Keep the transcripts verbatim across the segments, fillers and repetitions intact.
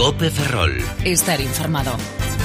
COPE Ferrol. Estar informado.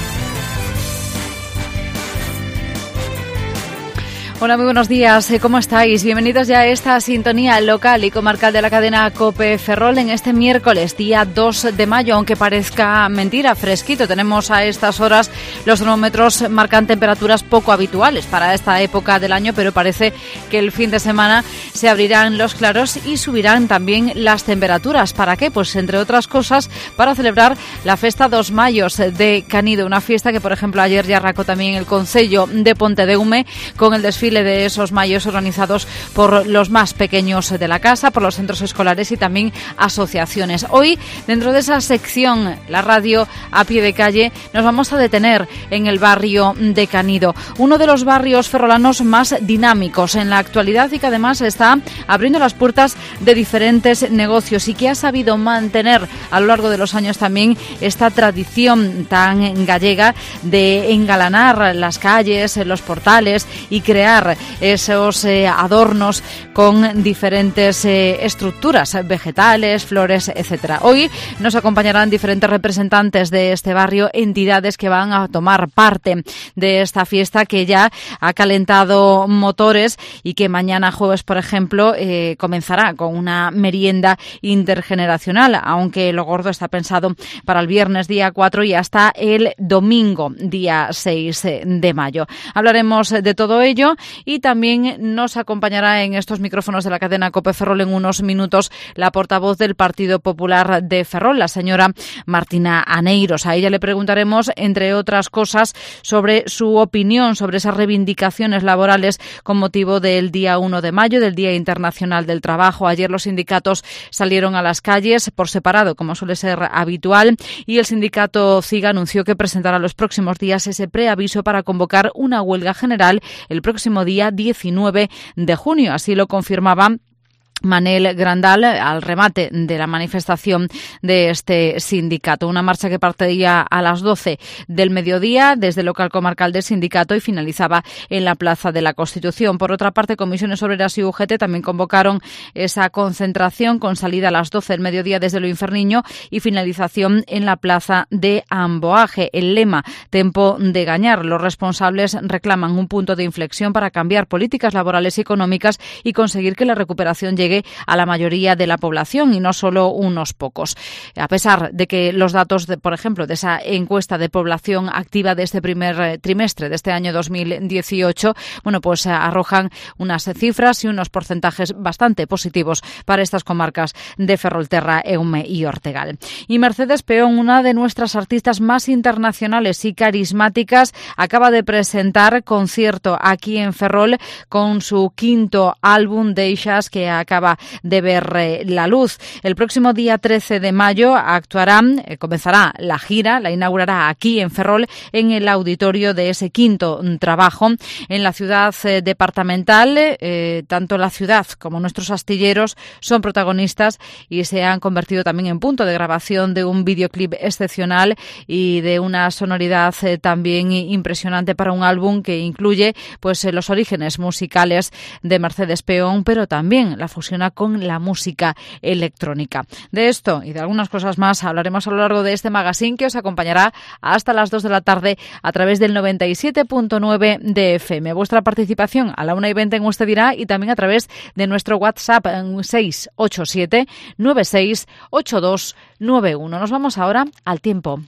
Hola, muy buenos días. ¿Cómo estáis? Bienvenidos ya a esta sintonía local y comarcal de la cadena COPE Ferrol en este miércoles, día dos de mayo, aunque parezca mentira, fresquito. Tenemos a estas horas los termómetros marcan temperaturas poco habituales para esta época del año, pero parece que el fin de semana se abrirán los claros y subirán también las temperaturas. ¿Para qué? Pues entre otras cosas para celebrar la Festa dos Mayos de Canido, una fiesta que por ejemplo ayer ya arrancó también el Concello de Pontedeume con el desfile de esos mayos organizados por los más pequeños de la casa, por los centros escolares y también asociaciones. Hoy, dentro de esa sección, la radio a pie de calle, nos vamos a detener en el barrio de Canido, uno de los barrios ferrolanos más dinámicos en la actualidad y que además está abriendo las puertas de diferentes negocios y que ha sabido mantener a lo largo de los años también esta tradición tan gallega de engalanar las calles, los portales y crear esos eh, adornos con diferentes eh, estructuras vegetales, flores, etcétera. Hoy nos acompañarán diferentes representantes de este barrio, entidades que van a tomar parte de esta fiesta que ya ha calentado motores y que mañana jueves, por ejemplo, eh, comenzará con una merienda intergeneracional, aunque lo gordo está pensado para el viernes día cuatro y hasta el domingo día seis de mayo. Hablaremos de todo ello y también nos acompañará en estos micrófonos de la cadena COPE Ferrol en unos minutos la portavoz del Partido Popular de Ferrol, la señora Martina Aneiros. A ella le preguntaremos, entre otras cosas, sobre su opinión sobre esas reivindicaciones laborales con motivo del día uno de mayo, del Día Internacional del Trabajo. Ayer los sindicatos salieron a las calles por separado, como suele ser habitual, y el sindicato CIGA anunció que presentará los próximos días ese preaviso para convocar una huelga general el próximo día diecinueve de junio. Así lo confirmaba Manel Grandal al remate de la manifestación de este sindicato. Una marcha que partía a las doce del mediodía desde el local comarcal del sindicato y finalizaba en la Plaza de la Constitución. Por otra parte, Comisiones Obreras y U G T también convocaron esa concentración con salida a las doce del mediodía desde Lo Inferniño y finalización en la Plaza de Amboaje. El lema Tempo de Gañar. Los responsables reclaman un punto de inflexión para cambiar políticas laborales y económicas y conseguir que la recuperación llegue a la mayoría de la población y no solo unos pocos. A pesar de que los datos, de, por ejemplo, de esa encuesta de población activa de este primer trimestre de este año dos mil dieciocho, bueno, pues arrojan unas cifras y unos porcentajes bastante positivos para estas comarcas de Ferrolterra, Eume y Ortegal. Y Mercedes Peón, una de nuestras artistas más internacionales y carismáticas, acaba de presentar concierto aquí en Ferrol con su quinto álbum Deixas, que acaba de ver eh, la luz. El próximo día trece de mayo actuarán, eh, comenzará la gira, la inaugurará aquí en Ferrol, en el auditorio de ese quinto trabajo en la ciudad eh, departamental. Eh, tanto la ciudad como nuestros astilleros son protagonistas y se han convertido también en punto de grabación de un videoclip excepcional y de una sonoridad eh, también impresionante para un álbum que incluye pues eh, los orígenes musicales de Mercedes Peón, pero también la fusiona con la música electrónica. De esto y de algunas cosas más hablaremos a lo largo de este magazine que os acompañará hasta las dos de la tarde a través del noventa y siete punto nueve de F M. Vuestra participación a la una y veinte en Usted Dirá y también a través de nuestro WhatsApp en seis ocho siete nueve seis ocho dos nueve uno. Nos vamos ahora al tiempo.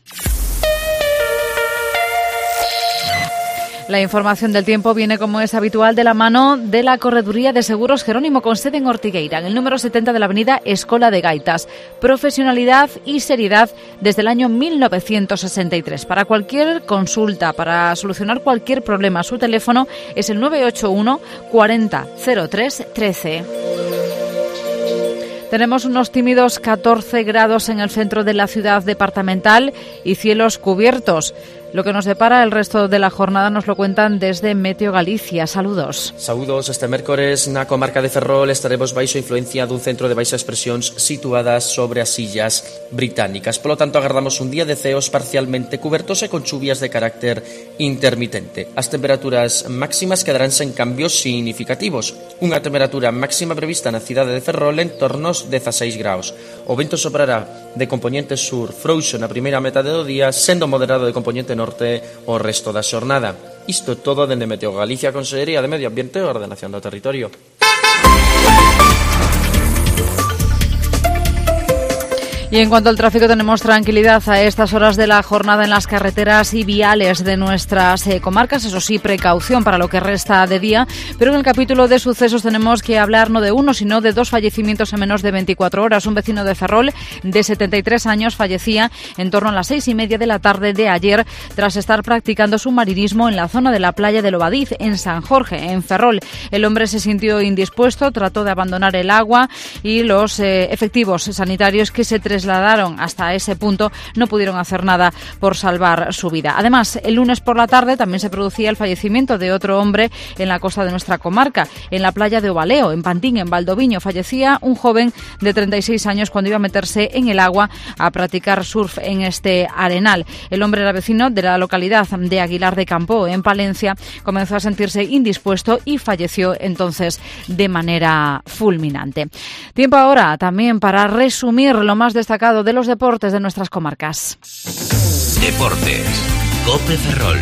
La información del tiempo viene, como es habitual, de la mano de la Correduría de Seguros Jerónimo, con sede en Ortigueira, en el número setenta de la avenida Escola de Gaitas. Profesionalidad y seriedad desde el año mil novecientos sesenta y tres. Para cualquier consulta, para solucionar cualquier problema, su teléfono es el nueve ocho uno cuarenta cero tres trece. Tenemos unos tímidos catorce grados en el centro de la ciudad departamental y cielos cubiertos. Lo que nos depara el resto de la jornada nos lo cuentan desde Meteo Galicia. Saludos. Saúdos. Este mércores na comarca de Ferrol estaremos baixo influencia dun centro de baixas presións situadas sobre as illas británicas. Polo tanto, agardamos un día de ceos parcialmente cubertos e con chuvias de carácter intermitente. As temperaturas máximas quedarán sen cambios significativos. Unha temperatura máxima prevista na cidade de Ferrol en torno aos dezaseis graus. O vento soprará de componente sur frouxo na primeira metade do día, sendo moderado de componente norte o resto da xornada. Isto todo dende Meteo Galicia, Consellería de Medio Ambiente e Ordenación do Territorio. Y en cuanto al tráfico, tenemos tranquilidad a estas horas de la jornada en las carreteras y viales de nuestras eh, comarcas. Eso sí, precaución para lo que resta de día. Pero en el capítulo de sucesos tenemos que hablar no de uno, sino de dos fallecimientos en menos de veinticuatro horas. Un vecino de Ferrol de setenta y tres años fallecía en torno a las seis y media de la tarde de ayer tras estar practicando submarinismo en la zona de la playa de Lobadiz, en San Jorge, en Ferrol. El hombre se sintió indispuesto, trató de abandonar el agua y los eh, efectivos sanitarios que se trasladaron hasta ese punto no pudieron hacer nada por salvar su vida. Además, el lunes por la tarde también se producía el fallecimiento de otro hombre en la costa de nuestra comarca, en la playa de Ovaleo, en Pantín, en Valdoviño. Fallecía un joven de treinta y seis años cuando iba a meterse en el agua a practicar surf en este arenal. El hombre era vecino de la localidad de Aguilar de Campo, en Palencia. Comenzó a sentirse indispuesto y falleció entonces de manera fulminante. Tiempo ahora también para resumir lo más destacado de los deportes de nuestras comarcas. Deportes. COPE Ferrol.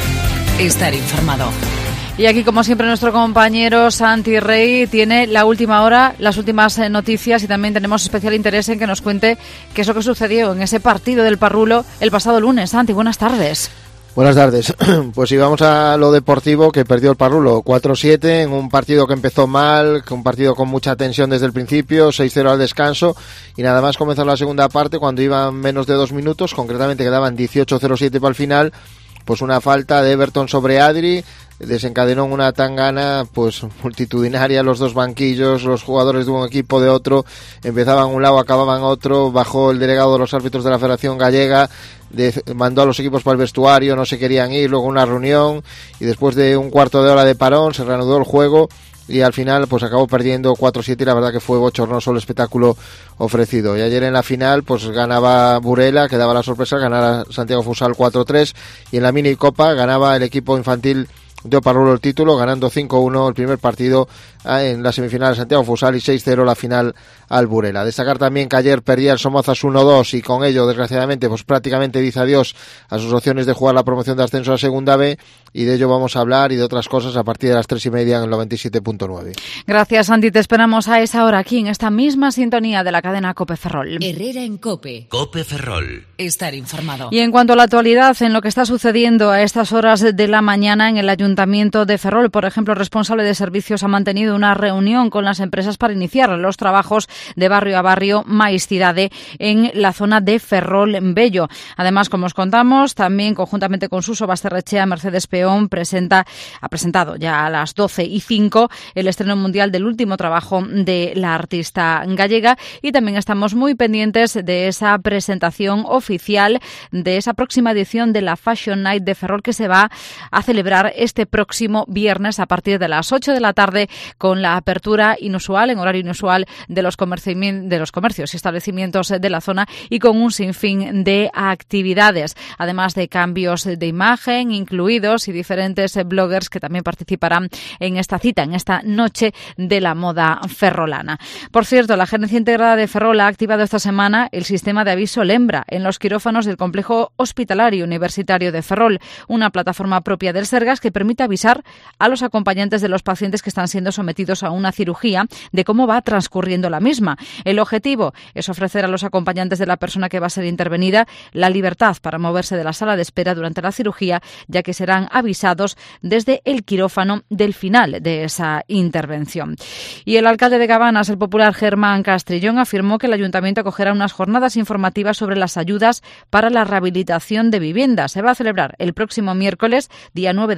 Estar informado. Y aquí, como siempre, nuestro compañero Santi Rey tiene la última hora, las últimas noticias, y también tenemos especial interés en que nos cuente qué es lo que sucedió en ese partido del Parrulo el pasado lunes. Santi, buenas tardes. Buenas tardes. Pues si vamos a lo deportivo, que perdió el Parrulo cuatro siete en un partido que empezó mal, un partido con mucha tensión desde el principio, seis cero al descanso, y nada más comenzó la segunda parte cuando iban menos de dos minutos, concretamente quedaban dieciocho cero siete para el final, pues una falta de Everton sobre Adri desencadenó una tangana pues multitudinaria, los dos banquillos, los jugadores de un equipo de otro, empezaban un lado, acababan otro, bajó el delegado de los árbitros de la Federación Gallega, de, mandó a los equipos para el vestuario, no se querían ir, luego una reunión, y después de un cuarto de hora de parón se reanudó el juego y al final pues acabó perdiendo cuatro siete y la verdad que fue bochornoso el espectáculo ofrecido. Y ayer en la final pues ganaba Burela, que daba la sorpresa, ganara Santiago Fusal cuatro tres, y en la mini copa ganaba el equipo infantil de Parrulo el título, ganando cinco uno el primer partido en la semifinal de Santiago Fusal y seis cero la final al Burela. Destacar también que ayer perdía el Somozas uno dos y con ello, desgraciadamente, pues prácticamente dice adiós a sus opciones de jugar la promoción de ascenso a Segunda B, y de ello vamos a hablar y de otras cosas a partir de las tres y media en el noventa y siete punto nueve. Gracias, Santi. Te esperamos a esa hora aquí en esta misma sintonía de la cadena COPE Ferrol. Herrera en COPE. COPE Ferrol. Estar informado. Y en cuanto a la actualidad, en lo que está sucediendo a estas horas de la mañana en el Ayuntamiento de Ferrol, por ejemplo, el responsable de servicios ha mantenido una reunión con las empresas para iniciar los trabajos de barrio a barrio máis cidade en la zona de Ferrol Bello. Además, como os contamos, también conjuntamente con Suso Basterrechea, Mercedes Peón presenta, ha presentado ya a las doce y cinco el estreno mundial del último trabajo de la artista gallega, y también estamos muy pendientes de esa presentación oficial de esa próxima edición de la Fashion Night de Ferrol, que se va a celebrar este próximo viernes a partir de las ocho de la tarde, con la apertura inusual, en horario inusual, de los, de los comercios y establecimientos de la zona, y con un sinfín de actividades, además de cambios de imagen incluidos y diferentes bloggers que también participarán en esta cita, en esta noche de la moda ferrolana. Por cierto, la Gerencia Integrada de Ferrol ha activado esta semana el sistema de aviso Lembra en los quirófanos del Complejo Hospitalario Universitario de Ferrol, una plataforma propia del Sergas que permite avisar a los acompañantes de los pacientes que están siendo sometidos a una cirugía de cómo va transcurriendo la misma. El objetivo es ofrecer a los acompañantes de la persona que va a ser intervenida la libertad para moverse de la sala de espera durante la cirugía, ya que serán avisados desde el quirófano del final de esa intervención. Y el alcalde de Cabanas, el popular Germán Castrillón, afirmó que el ayuntamiento acogerá unas jornadas informativas sobre las ayudas para la rehabilitación de viviendas. Se va a celebrar el próximo miércoles, día nueve de mayo, a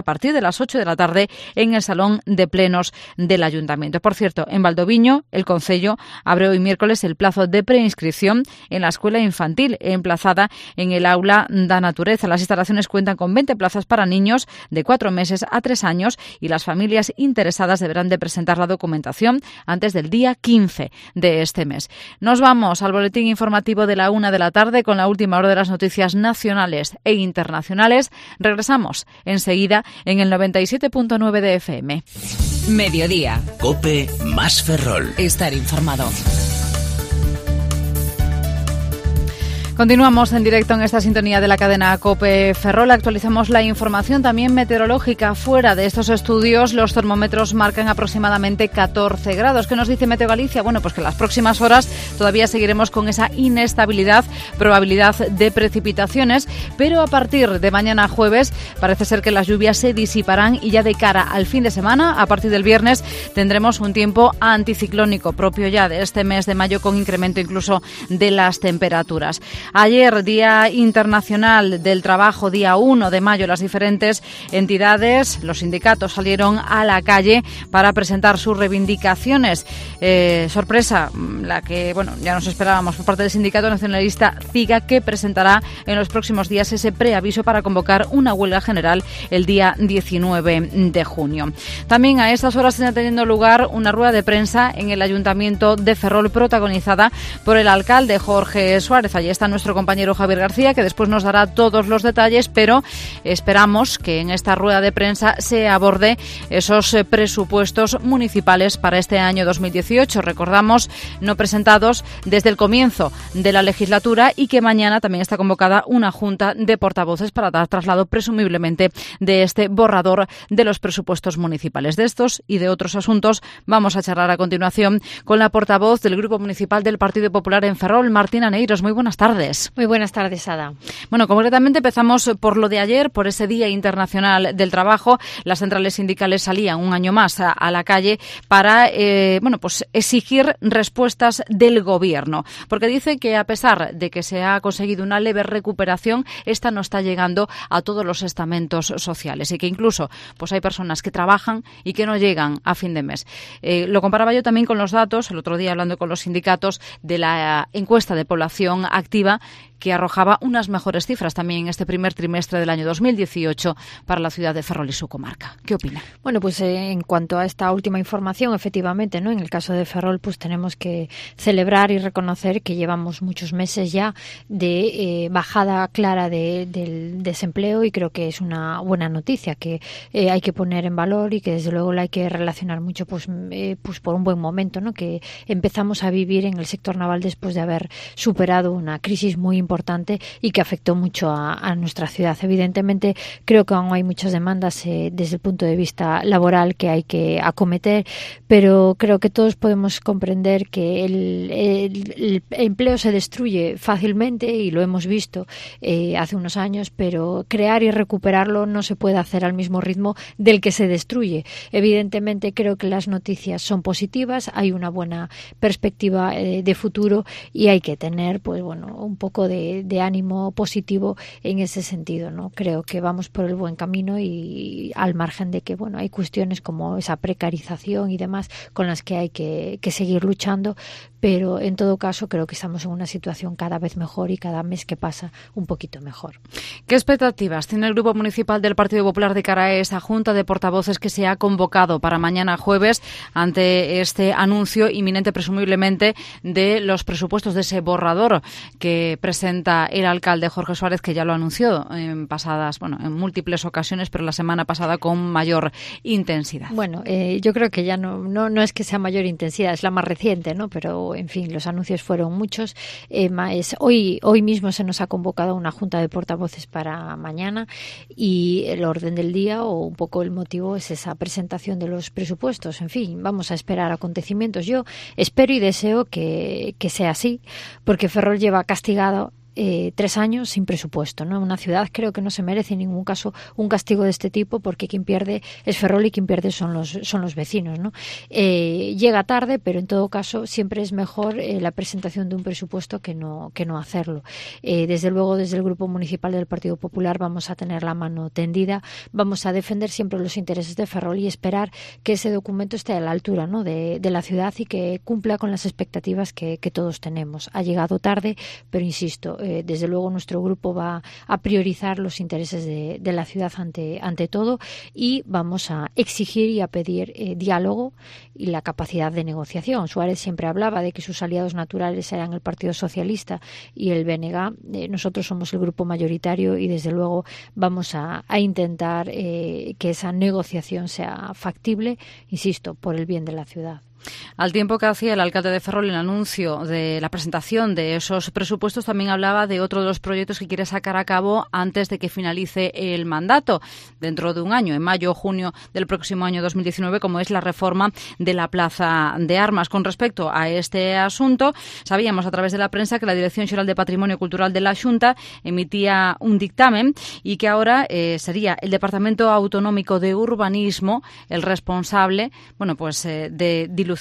partir de las ocho de la tarde en el Salón de Plenos del Ayuntamiento. Por cierto, en Valdoviño, el Concello abre hoy miércoles el plazo de preinscripción en la escuela infantil emplazada en el aula da Natureza. Las instalaciones cuentan con veinte plazas para niños de cuatro meses a tres años y las familias interesadas deberán de presentar la documentación antes del día quince de este mes. Nos vamos al boletín informativo de la una de la tarde con la última hora de las noticias nacionales e internacionales. Regresamos enseguida en el noventa y siete punto nueve de F M. Mediodía. COPE más Ferrol. Estar informado. Continuamos en directo en esta sintonía de la cadena COPE Ferrol. Actualizamos la información también meteorológica. Fuera de estos estudios, los termómetros marcan aproximadamente catorce grados. ¿Qué nos dice Meteo Galicia? Bueno, pues que en las próximas horas todavía seguiremos con esa inestabilidad, probabilidad de precipitaciones, pero a partir de mañana jueves parece ser que las lluvias se disiparán y ya de cara al fin de semana, a partir del viernes, tendremos un tiempo anticiclónico propio ya de este mes de mayo, con incremento incluso de las temperaturas. Ayer, Día Internacional del Trabajo, día uno de mayo, las diferentes entidades, los sindicatos salieron a la calle para presentar sus reivindicaciones. Eh, sorpresa, la que bueno ya nos esperábamos por parte del Sindicato Nacionalista CIGA, que presentará en los próximos días ese preaviso para convocar una huelga general el día diecinueve de junio. También a estas horas está teniendo lugar una rueda de prensa en el Ayuntamiento de Ferrol, protagonizada por el alcalde Jorge Suárez. Allí está nuestro compañero Javier García, que después nos dará todos los detalles, pero esperamos que en esta rueda de prensa se aborde esos presupuestos municipales para este año dos mil dieciocho. Recordamos, no presentados desde el comienzo de la legislatura, y que mañana también está convocada una junta de portavoces para dar traslado presumiblemente de este borrador de los presupuestos municipales. De estos y de otros asuntos vamos a charlar a continuación con la portavoz del Grupo Municipal del Partido Popular en Ferrol, Martina Neiros. Muy buenas tardes. Muy buenas tardes, Ada. Bueno, concretamente empezamos por lo de ayer, por ese Día Internacional del Trabajo. Las centrales sindicales salían un año más a, a la calle para eh, bueno, pues exigir respuestas del Gobierno, porque dice que a pesar de que se ha conseguido una leve recuperación, esta no está llegando a todos los estamentos sociales, y que incluso pues hay personas que trabajan y que no llegan a fin de mes. Eh, lo comparaba yo también con los datos, el otro día hablando con los sindicatos, de la encuesta de población activa, que arrojaba unas mejores cifras también en este primer trimestre del año dos mil dieciocho para la ciudad de Ferrol y su comarca. ¿Qué opina? Bueno, pues eh, en cuanto a esta última información, efectivamente, ¿no? En el caso de Ferrol, pues tenemos que celebrar y reconocer que llevamos muchos meses ya de eh, bajada clara de, del desempleo, y creo que es una buena noticia que eh, hay que poner en valor, y que desde luego la hay que relacionar mucho pues, eh, pues por un buen momento, ¿no? Que empezamos a vivir en el sector naval después de haber superado una crisis muy importante importante y que afectó mucho a, a nuestra ciudad. Evidentemente, creo que aún hay muchas demandas eh, desde el punto de vista laboral que hay que acometer, pero creo que todos podemos comprender que el, el, el empleo se destruye fácilmente, y lo hemos visto eh, hace unos años, pero crear y recuperarlo no se puede hacer al mismo ritmo del que se destruye. Evidentemente, creo que las noticias son positivas, hay una buena perspectiva eh, de futuro, y hay que tener, pues bueno, un poco de De, de ánimo positivo en ese sentido, ¿no? Creo que vamos por el buen camino, y al margen de que, bueno, hay cuestiones como esa precarización y demás con las que hay que, que seguir luchando, pero en todo caso creo que estamos en una situación cada vez mejor, y cada mes que pasa un poquito mejor. ¿Qué expectativas tiene el Grupo Municipal del Partido Popular de cara a esa junta de portavoces que se ha convocado para mañana jueves ante este anuncio inminente, presumiblemente, de los presupuestos, de ese borrador que presenta el alcalde Jorge Suárez, que ya lo anunció en pasadas, bueno, en múltiples ocasiones, pero la semana pasada con mayor intensidad? Bueno, eh, yo creo que ya no, no no es que sea mayor intensidad, es la más reciente, ¿no? Pero en fin, los anuncios fueron muchos. Eh, más, hoy hoy mismo se nos ha convocado una junta de portavoces para mañana, y el orden del día, o un poco el motivo, es esa presentación de los presupuestos. En fin, vamos a esperar acontecimientos. Yo espero y deseo que, que sea así, porque Ferrol lleva castigado eh, tres años sin presupuesto, ¿no? Una ciudad creo que no se merece en ningún caso un castigo de este tipo, porque quien pierde es Ferrol y quien pierde son los son los vecinos, ¿no? Eh, llega tarde, pero en todo caso siempre es mejor eh, la presentación de un presupuesto que no que no hacerlo. Eh, desde luego, desde el Grupo Municipal del Partido Popular vamos a tener la mano tendida, vamos a defender siempre los intereses de Ferrol y esperar que ese documento esté a la altura, ¿no? de, de la ciudad y que cumpla con las expectativas que, que todos tenemos. Ha llegado tarde, pero insisto, eh, desde luego nuestro grupo va a priorizar los intereses de, de la ciudad ante, ante todo, y vamos a exigir y a pedir eh, diálogo y la capacidad de negociación. Suárez siempre hablaba de que sus aliados naturales eran el Partido Socialista y el B N G. Eh, nosotros somos el grupo mayoritario y desde luego vamos a, a intentar eh, que esa negociación sea factible, insisto, por el bien de la ciudad. Al tiempo que hacía el alcalde de Ferrol el anuncio de la presentación de esos presupuestos, también hablaba de otro de los proyectos que quiere sacar a cabo antes de que finalice el mandato, dentro de un año, en mayo o junio del próximo año dos mil diecinueve, como es la reforma de la Plaza de Armas. Con respecto a este asunto, sabíamos a través de la prensa que la Dirección Xeral de Patrimonio Cultural de la Xunta emitía un dictamen y que ahora eh, sería el Departamento Autonómico de Urbanismo el responsable, bueno, pues eh, de dilucidar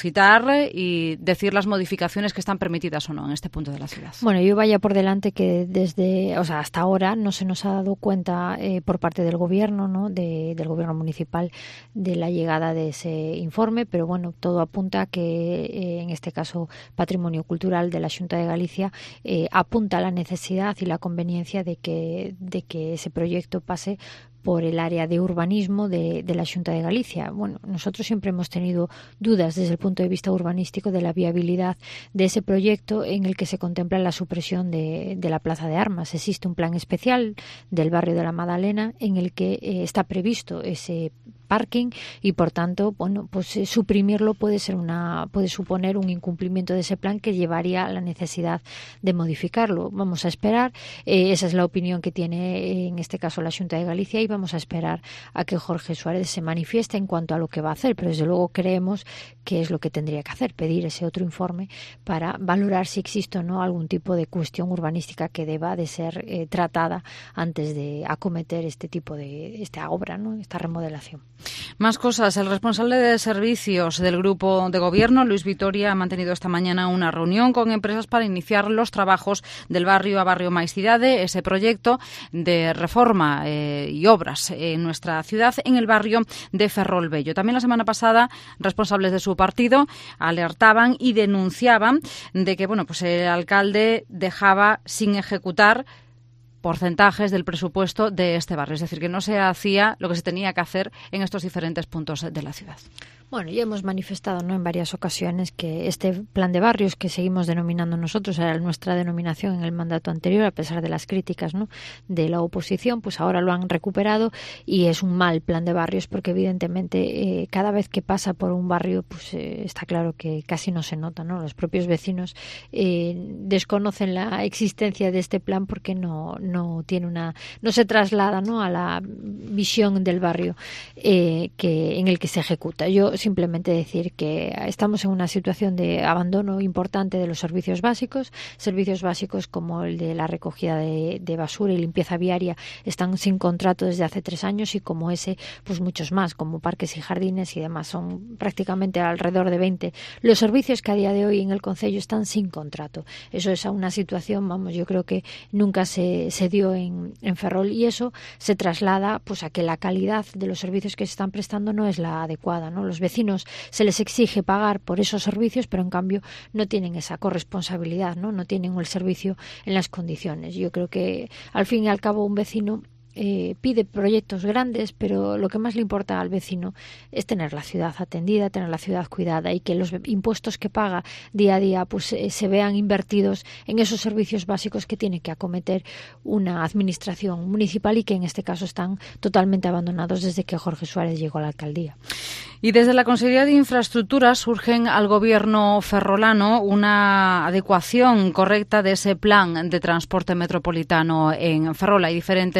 y decir las modificaciones que están permitidas o no en este punto de la ciudad. Bueno, yo vaya por delante que desde, o sea, hasta ahora no se nos ha dado cuenta eh, por parte del gobierno, ¿no? De, del gobierno municipal, de la llegada de ese informe, pero bueno, todo apunta a que eh, en este caso Patrimonio Cultural de la Xunta de Galicia eh, apunta a la necesidad y la conveniencia de que, de que ese proyecto pase por el área de urbanismo de, de la Xunta de Galicia. Bueno, nosotros siempre hemos tenido dudas desde el punto de vista urbanístico de la viabilidad de ese proyecto en el que se contempla la supresión de, de la Plaza de Armas. Existe un plan especial del barrio de la Madalena en el que eh, está previsto ese parking y por tanto, bueno, pues eh, suprimirlo puede ser una puede suponer un incumplimiento de ese plan que llevaría a la necesidad de modificarlo. Vamos a esperar, eh, esa es la opinión que tiene eh, en este caso la Xunta de Galicia, y vamos a esperar a que Jorge Suárez se manifieste en cuanto a lo que va a hacer, pero desde luego creemos que es lo que tendría que hacer, pedir ese otro informe para valorar si existe o no algún tipo de cuestión urbanística que deba de ser eh, tratada antes de acometer este tipo de esta obra, ¿no? Esta remodelación. Más cosas. El responsable de servicios del Grupo de Gobierno, Luis Vitoria, ha mantenido esta mañana una reunión con empresas para iniciar los trabajos del barrio a barrio máis cidade, ese proyecto de reforma eh, y obras en nuestra ciudad en el barrio de Ferrol Vello. También la semana pasada, responsables de su partido alertaban y denunciaban de que, bueno, pues el alcalde dejaba sin ejecutar porcentajes del presupuesto de este barrio, es decir, que no se hacía lo que se tenía que hacer en estos diferentes puntos de la ciudad. Bueno, ya hemos manifestado, ¿no?, en varias ocasiones que este plan de barrios que seguimos denominando nosotros, era nuestra denominación en el mandato anterior, a pesar de las críticas, ¿no?, de la oposición, pues ahora lo han recuperado y es un mal plan de barrios porque evidentemente eh, cada vez que pasa por un barrio pues eh, está claro que casi no se nota, ¿no? Los propios vecinos eh, desconocen la existencia de este plan porque no, no tiene una no se traslada, ¿no?, a la visión del barrio eh, que en el que se ejecuta. Yo simplemente decir que estamos en una situación de abandono importante de los servicios básicos. Servicios básicos como el de la recogida de, de basura y limpieza viaria están sin contrato desde hace tres años y como ese, pues muchos más, como parques y jardines y demás. Son prácticamente alrededor de veinte los servicios que a día de hoy en el concello están sin contrato. Eso es una situación, vamos, yo creo que nunca se, se dio en, en Ferrol, y eso se traslada pues a que la calidad de los servicios que se están prestando no es la adecuada, ¿no? Los vecinos se les exige pagar por esos servicios, pero en cambio no tienen esa corresponsabilidad, ¿no? No tienen el servicio en las condiciones. Yo creo que al fin y al cabo un vecino Eh, pide proyectos grandes, pero lo que más le importa al vecino es tener la ciudad atendida, tener la ciudad cuidada y que los impuestos que paga día a día pues eh, se vean invertidos en esos servicios básicos que tiene que acometer una administración municipal y que en este caso están totalmente abandonados desde que Jorge Suárez llegó a la alcaldía. Y desde la Consejería de Infraestructuras surgen al gobierno ferrolano una adecuación correcta de ese plan de transporte metropolitano en Ferrol. Hay diferentes eh, carencias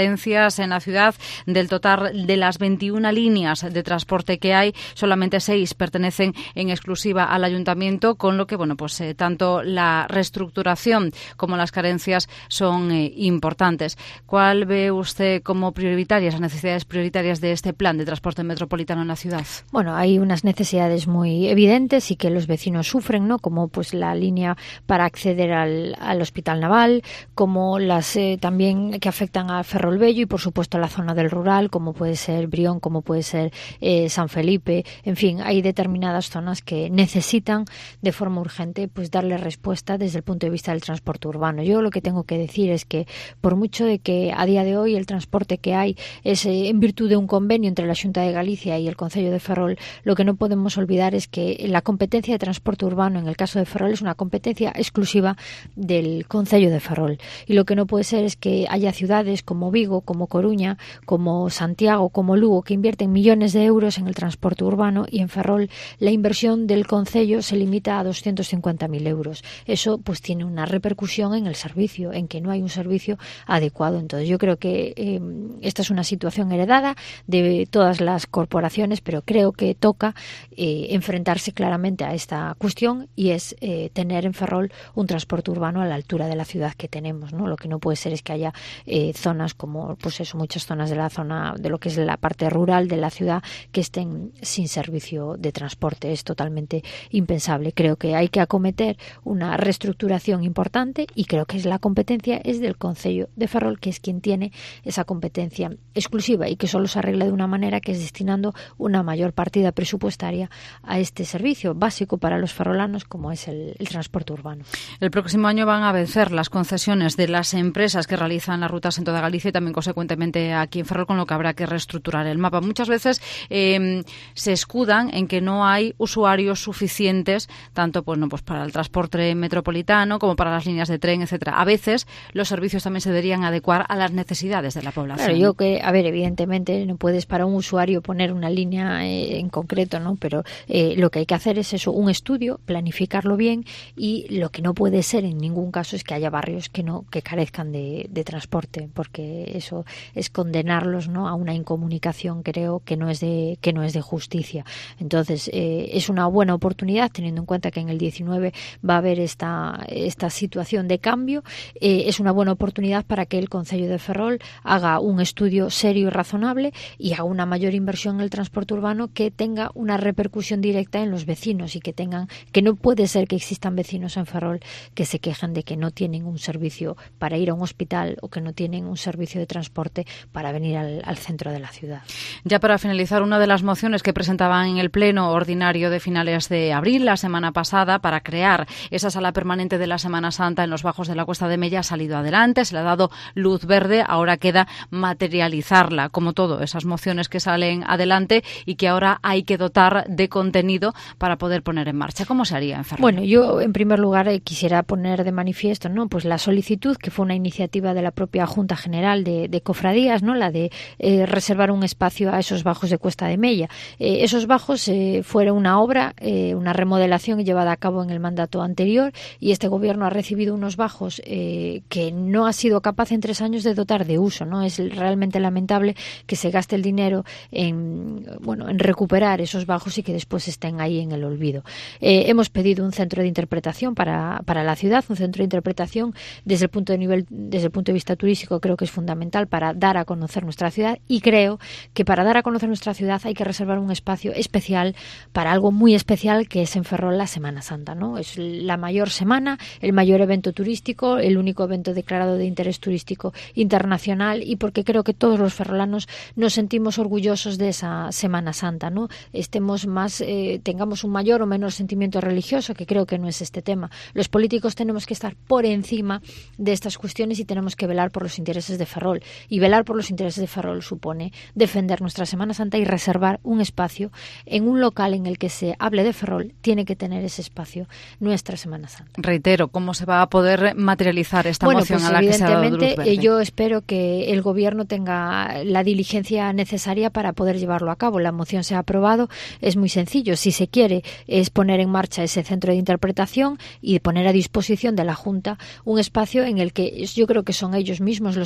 carencias en la ciudad. Del total de las veintiuna líneas de transporte que hay, solamente seis pertenecen en exclusiva al ayuntamiento, con lo que, bueno, pues eh, tanto la reestructuración como las carencias son eh, importantes. ¿Cuál ve usted como prioritarias, las necesidades prioritarias de este plan de transporte metropolitano en la ciudad? Bueno, hay unas necesidades muy evidentes y que los vecinos sufren, ¿no? Como pues la línea para acceder al, al Hospital Naval, como las eh, también que afectan a Ferrolbello y por supuesto a la zona del rural, como puede ser Brión, como puede ser eh, San Felipe. En fin, hay determinadas zonas que necesitan de forma urgente pues darle respuesta desde el punto de vista del transporte urbano. Yo lo que tengo que decir es que por mucho de que a día de hoy el transporte que hay es eh, en virtud de un convenio entre la Xunta de Galicia y el Concello de Ferrol, lo que no podemos olvidar es que la competencia de transporte urbano en el caso de Ferrol es una competencia exclusiva del Concello de Ferrol. Y lo que no puede ser es que haya ciudades como Vigo, como Coruña, como Santiago, como Lugo, que invierten millones de euros en el transporte urbano y en Ferrol la inversión del Concello se limita a doscientos cincuenta mil euros. Eso pues tiene una repercusión en el servicio, en que no hay un servicio adecuado. Entonces yo creo que eh, esta es una situación heredada de todas las corporaciones, pero creo que toca eh, enfrentarse claramente a esta cuestión y es eh, tener en Ferrol un transporte urbano a la altura de la ciudad que tenemos, ¿no? Lo que no puede ser es que haya eh, zonas como, pues eso, muchas zonas de la zona, de lo que es la parte rural de la ciudad que estén sin servicio de transporte. Es totalmente impensable. Creo que hay que acometer una reestructuración importante y creo que es la competencia es del Concello de Ferrol, que es quien tiene esa competencia exclusiva y que solo se arregla de una manera, que es destinando una mayor partida presupuestaria a este servicio básico para los ferrolanos como es el, el transporte urbano. El próximo año van a vencer las concesiones de las empresas que realizan las rutas en toda Galicia y también consecuentemente aquí en Ferrol, con lo que habrá que reestructurar el mapa. Muchas veces eh, se escudan en que no hay usuarios suficientes tanto pues, no, pues para el transporte metropolitano como para las líneas de tren, etcétera. A veces los servicios también se deberían adecuar a las necesidades de la población. Claro, yo que, a ver, evidentemente no puedes para un usuario poner una línea eh, en concreto, ¿no? Pero eh, lo que hay que hacer es eso, un estudio, planificarlo bien y lo que no puede ser en ningún caso es que haya barrios que no que carezcan de, de transporte, porque eso es condenarlos, ¿no? A una incomunicación, creo que no es de que no es de justicia. Entonces eh, es una buena oportunidad teniendo en cuenta que en el diecinueve va a haber esta esta situación de cambio. Eh, es una buena oportunidad para que el Concello de Ferrol haga un estudio serio y razonable y haga una mayor inversión en el transporte urbano que tenga una repercusión directa en los vecinos y que tengan que no puede ser que existan vecinos en Ferrol que se quejan de que no tienen un servicio para ir a un hospital o que no tienen un servicio de transporte para venir al, al centro de la ciudad. Ya para finalizar, una de las mociones que presentaban en el Pleno Ordinario de finales de abril, la semana pasada, para crear esa sala permanente de la Semana Santa en los bajos de la Cuesta de Mella ha salido adelante, se le ha dado luz verde, ahora queda materializarla, como todo, esas mociones que salen adelante y que ahora hay que dotar de contenido para poder poner en marcha. ¿Cómo se haría en Ferrol? Bueno, yo en primer lugar eh, quisiera poner de manifiesto, ¿no? Pues la solicitud que fue una iniciativa de la propia Junta General de, de Cofradías, ¿no? La de eh, reservar un espacio a esos bajos de Cuesta de Mella. Eh, esos bajos eh, fueron una obra, eh, una remodelación llevada a cabo en el mandato anterior y este gobierno ha recibido unos bajos eh, que no ha sido capaz en tres años de dotar de uso, ¿no? Es realmente lamentable que se gaste el dinero en, bueno, en recuperar esos bajos y que después estén ahí en el olvido. Eh, hemos pedido un centro de interpretación para, para la ciudad, un centro de interpretación desde el punto de nivel, desde el punto de vista turístico creo que es fundamental para dar a conocer nuestra ciudad y creo que para dar a conocer nuestra ciudad hay que reservar un espacio especial para algo muy especial que es en Ferrol la Semana Santa, ¿no? Es la mayor semana, el mayor evento turístico, el único evento declarado de interés turístico internacional y porque creo que todos los ferrolanos nos sentimos orgullosos de esa Semana Santa, ¿no? Estemos más, eh, tengamos un mayor o menor sentimiento religioso, que creo que no es este tema. Los políticos tenemos que estar por encima de estas cuestiones y tenemos que velar por los intereses de Ferrol. Y velar por los intereses de Ferrol supone defender nuestra Semana Santa y reservar un espacio en un local en el que se hable de Ferrol, tiene que tener ese espacio nuestra Semana Santa. Reitero, ¿cómo se va a poder materializar esta bueno, moción pues a la que se ha dado luz evidentemente verde? Yo espero que el Gobierno tenga la diligencia necesaria para poder llevarlo a cabo. La moción se ha aprobado, es muy sencillo. Si se quiere es poner en marcha ese centro de interpretación y poner a disposición de la Junta un espacio en el que yo creo que son ellos mismos los que tienen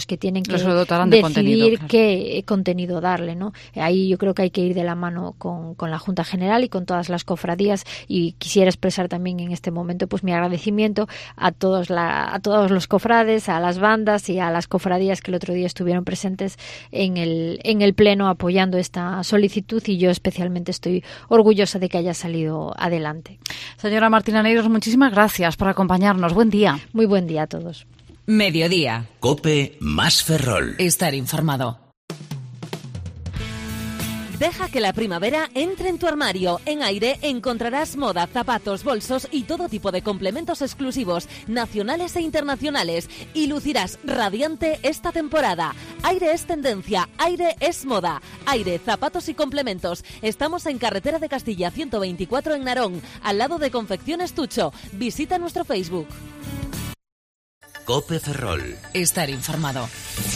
que Los dotarán de decidir contenido, claro. qué contenido darle, ¿no? Ahí yo creo que hay que ir de la mano con, con la Junta General y con todas las cofradías, y quisiera expresar también en este momento pues mi agradecimiento a todos la, a todos los cofrades, a las bandas y a las cofradías que el otro día estuvieron presentes en el, en el pleno apoyando esta solicitud, y yo especialmente estoy orgullosa de que haya salido adelante. Señora Martina Neiros, muchísimas gracias por acompañarnos. Buen día. Muy buen día a todos. Mediodía. Cope más Ferrol. Estar informado. Deja que la primavera entre en tu armario. En Aire encontrarás moda, zapatos, bolsos y todo tipo de complementos exclusivos, nacionales e internacionales. Y lucirás radiante esta temporada. Aire es tendencia, Aire es moda. Aire, zapatos y complementos. Estamos en Carretera de Castilla ciento veinticuatro en Narón, al lado de Confecciones Tucho. Visita nuestro Facebook. Cope Ferrol. Estar informado.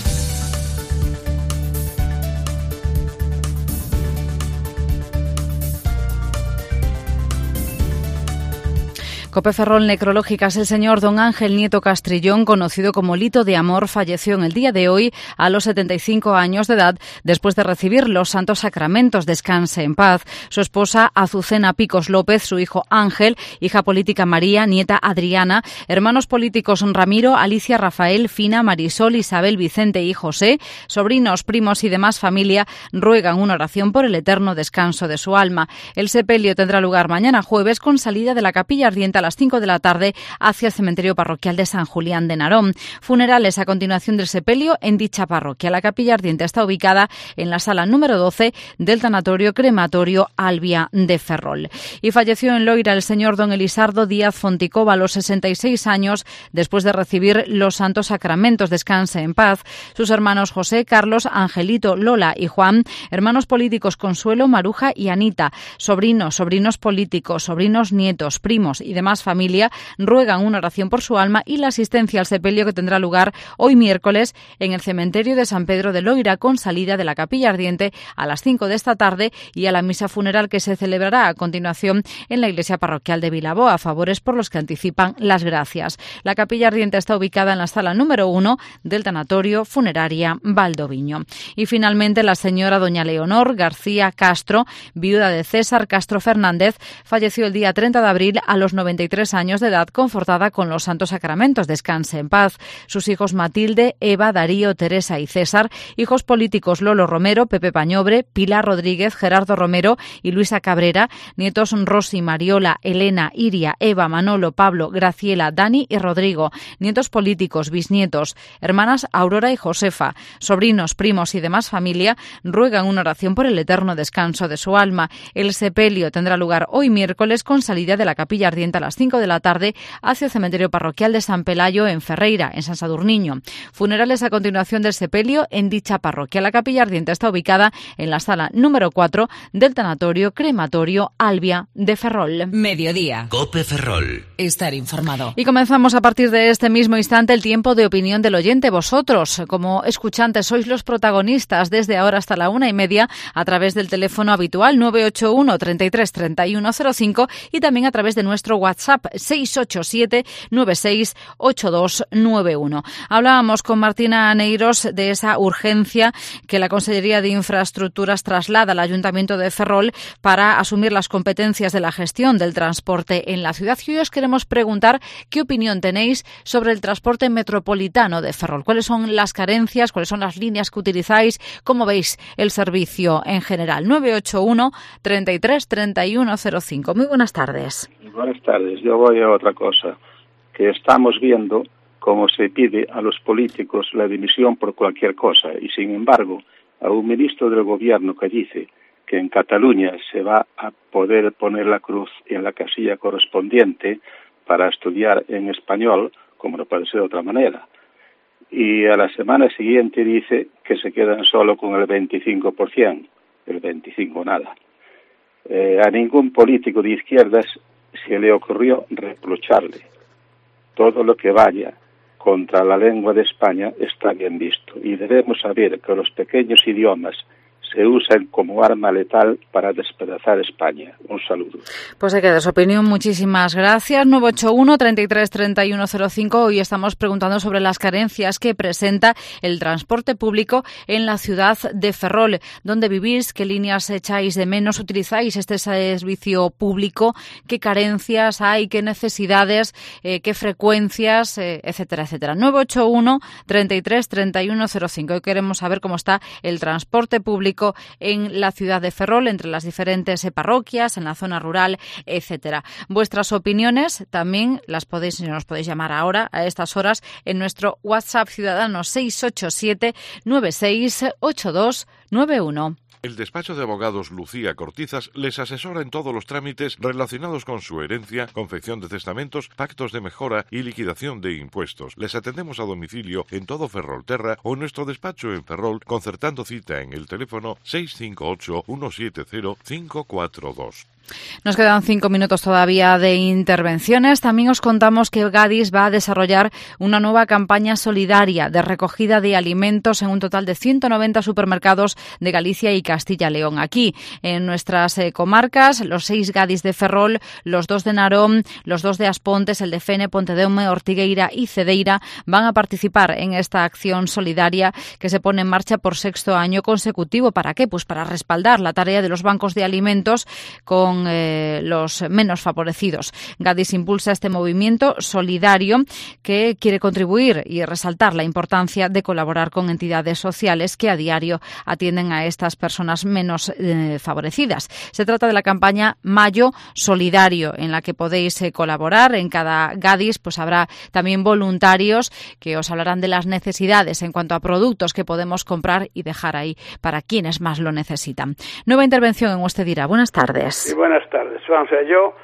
Cope Ferrol Necrológicas. El señor don Ángel Nieto Castrillón, conocido como Lito de Amor, falleció en el día de hoy a los setenta y cinco años de edad después de recibir los santos sacramentos. Descanse en paz. Su esposa Azucena Picos López, su hijo Ángel, hija política María, nieta Adriana, hermanos políticos Ramiro, Alicia, Rafael, Fina, Marisol, Isabel, Vicente y José, sobrinos, primos y demás familia ruegan una oración por el eterno descanso de su alma. El sepelio tendrá lugar mañana jueves con salida de la Capilla Ardiente a las cinco de la tarde hacia el cementerio parroquial de San Julián de Narón. Funerales a continuación del sepelio en dicha parroquia. La Capilla Ardiente está ubicada en la sala número doce del tanatorio crematorio Albia de Ferrol. Y falleció en Loira el señor don Elisardo Díaz Fonticova a los sesenta y seis años después de recibir los santos sacramentos. Descanse en paz. Sus hermanos José, Carlos, Angelito, Lola y Juan, hermanos políticos Consuelo, Maruja y Anita, sobrinos, sobrinos políticos, sobrinos nietos, primos y demás familia ruegan una oración por su alma y la asistencia al sepelio que tendrá lugar hoy miércoles en el cementerio de San Pedro de Loira con salida de la Capilla Ardiente a las cinco de esta tarde y a la misa funeral que se celebrará a continuación en la iglesia parroquial de Vilaboa. Favores por los que anticipan las gracias. La Capilla Ardiente está ubicada en la sala número uno del tanatorio funeraria Valdoviño. Y finalmente la señora doña Leonor García Castro, viuda de César Castro Fernández, falleció el día treinta de abril a los noventa y tres años de edad, confortada con los santos sacramentos. Descanse en paz. Sus hijos Matilde, Eva, Darío, Teresa y César, hijos políticos Lolo Romero, Pepe Pañobre, Pilar Rodríguez, Gerardo Romero y Luisa Cabrera, nietos Rosy, Mariola, Elena, Iria, Eva, Manolo, Pablo, Graciela, Dani y Rodrigo, nietos políticos, bisnietos, hermanas Aurora y Josefa, sobrinos, primos y demás familia ruegan una oración por el eterno descanso de su alma. El sepelio tendrá lugar hoy miércoles con salida de la Capilla Ardiente a las cinco de la tarde hacia el cementerio parroquial de San Pelayo en Ferreira, en San Sadurniño. Funerales a continuación del sepelio en dicha parroquia. La Capilla Ardiente está ubicada en la sala número cuatro del tanatorio crematorio Albia de Ferrol. Mediodía. Cope Ferrol. Estar informado. Y comenzamos a partir de este mismo instante el tiempo de opinión del oyente. Vosotros, como escuchantes, sois los protagonistas desde ahora hasta la una y media a través del teléfono habitual nueve ocho uno, treinta y tres, treinta y uno cero cinco y también a través de nuestro WhatsApp seis ocho siete, nueve seis ocho dos nueve uno. Hablábamos con Martina Neiros de esa urgencia que la Consellería de Infraestructuras traslada al Ayuntamiento de Ferrol para asumir las competencias de la gestión del transporte en la ciudad. Y hoy os queremos preguntar qué opinión tenéis sobre el transporte metropolitano de Ferrol. ¿Cuáles son las carencias? ¿Cuáles son las líneas que utilizáis? ¿Cómo veis el servicio en general? nueve ocho uno, treinta y tres, treinta y uno cero cinco. Muy buenas tardes. Buenas tardes. Yo voy a otra cosa, que estamos viendo cómo se pide a los políticos la dimisión por cualquier cosa y, sin embargo, a un ministro del gobierno que dice que en Cataluña se va a poder poner la cruz en la casilla correspondiente para estudiar en español, como no puede ser de otra manera. Y a la semana siguiente dice que se quedan solo con el veinticinco por ciento, el veinticinco por ciento nada. Eh, a ningún político de izquierdas se le ocurrió reprocharle. Todo lo que vaya contra la lengua de España está bien visto y debemos saber que los pequeños idiomas se usan como arma letal para despedazar España. Un saludo. Pues hay que dar su opinión. Muchísimas gracias. nueve ocho uno, treinta y tres, treinta y uno cero cinco. Hoy estamos preguntando sobre las carencias que presenta el transporte público en la ciudad de Ferrol. ¿Dónde vivís? ¿Qué líneas echáis de menos? ¿Utilizáis este servicio público? ¿Qué carencias hay? ¿Qué necesidades? Eh, ¿Qué frecuencias? Eh, etcétera, etcétera. nueve ocho uno, treinta y tres, treinta y uno cero cinco. Hoy queremos saber cómo está el transporte público en la ciudad de Ferrol, entre las diferentes parroquias, en la zona rural, etcétera. Vuestras opiniones también las podéis, nos podéis llamar ahora a estas horas en nuestro WhatsApp ciudadano seis ocho siete, nueve seis ocho dos nueve uno. El despacho de abogados Lucía Cortizas les asesora en todos los trámites relacionados con su herencia, confección de testamentos, pactos de mejora y liquidación de impuestos. Les atendemos a domicilio en todo Ferrolterra o en nuestro despacho en Ferrol, concertando cita en el teléfono seis cinco ocho, uno siete cero, cinco cuatro dos. Nos quedan cinco minutos todavía de intervenciones. También os contamos que Gadis va a desarrollar una nueva campaña solidaria de recogida de alimentos en un total de ciento noventa supermercados de Galicia y Castilla y León. Aquí, en nuestras eh, comarcas, los seis Gadis de Ferrol, los dos de Narón, los dos de Aspontes, el de Fene, Pontedeume, Ortigueira y Cedeira van a participar en esta acción solidaria que se pone en marcha por sexto año consecutivo. ¿Para qué? Pues para respaldar la tarea de los bancos de alimentos con Eh, los menos favorecidos. Gadis impulsa este movimiento solidario que quiere contribuir y resaltar la importancia de colaborar con entidades sociales que a diario atienden a estas personas menos eh, favorecidas. Se trata de la campaña Mayo Solidario, en la que podéis eh, colaborar. En cada Gadis pues habrá también voluntarios que os hablarán de las necesidades en cuanto a productos que podemos comprar y dejar ahí para quienes más lo necesitan. Nueva intervención en Usted Dirá. Buenas tardes. Sí, buenas tardes. Vamos a ver, yo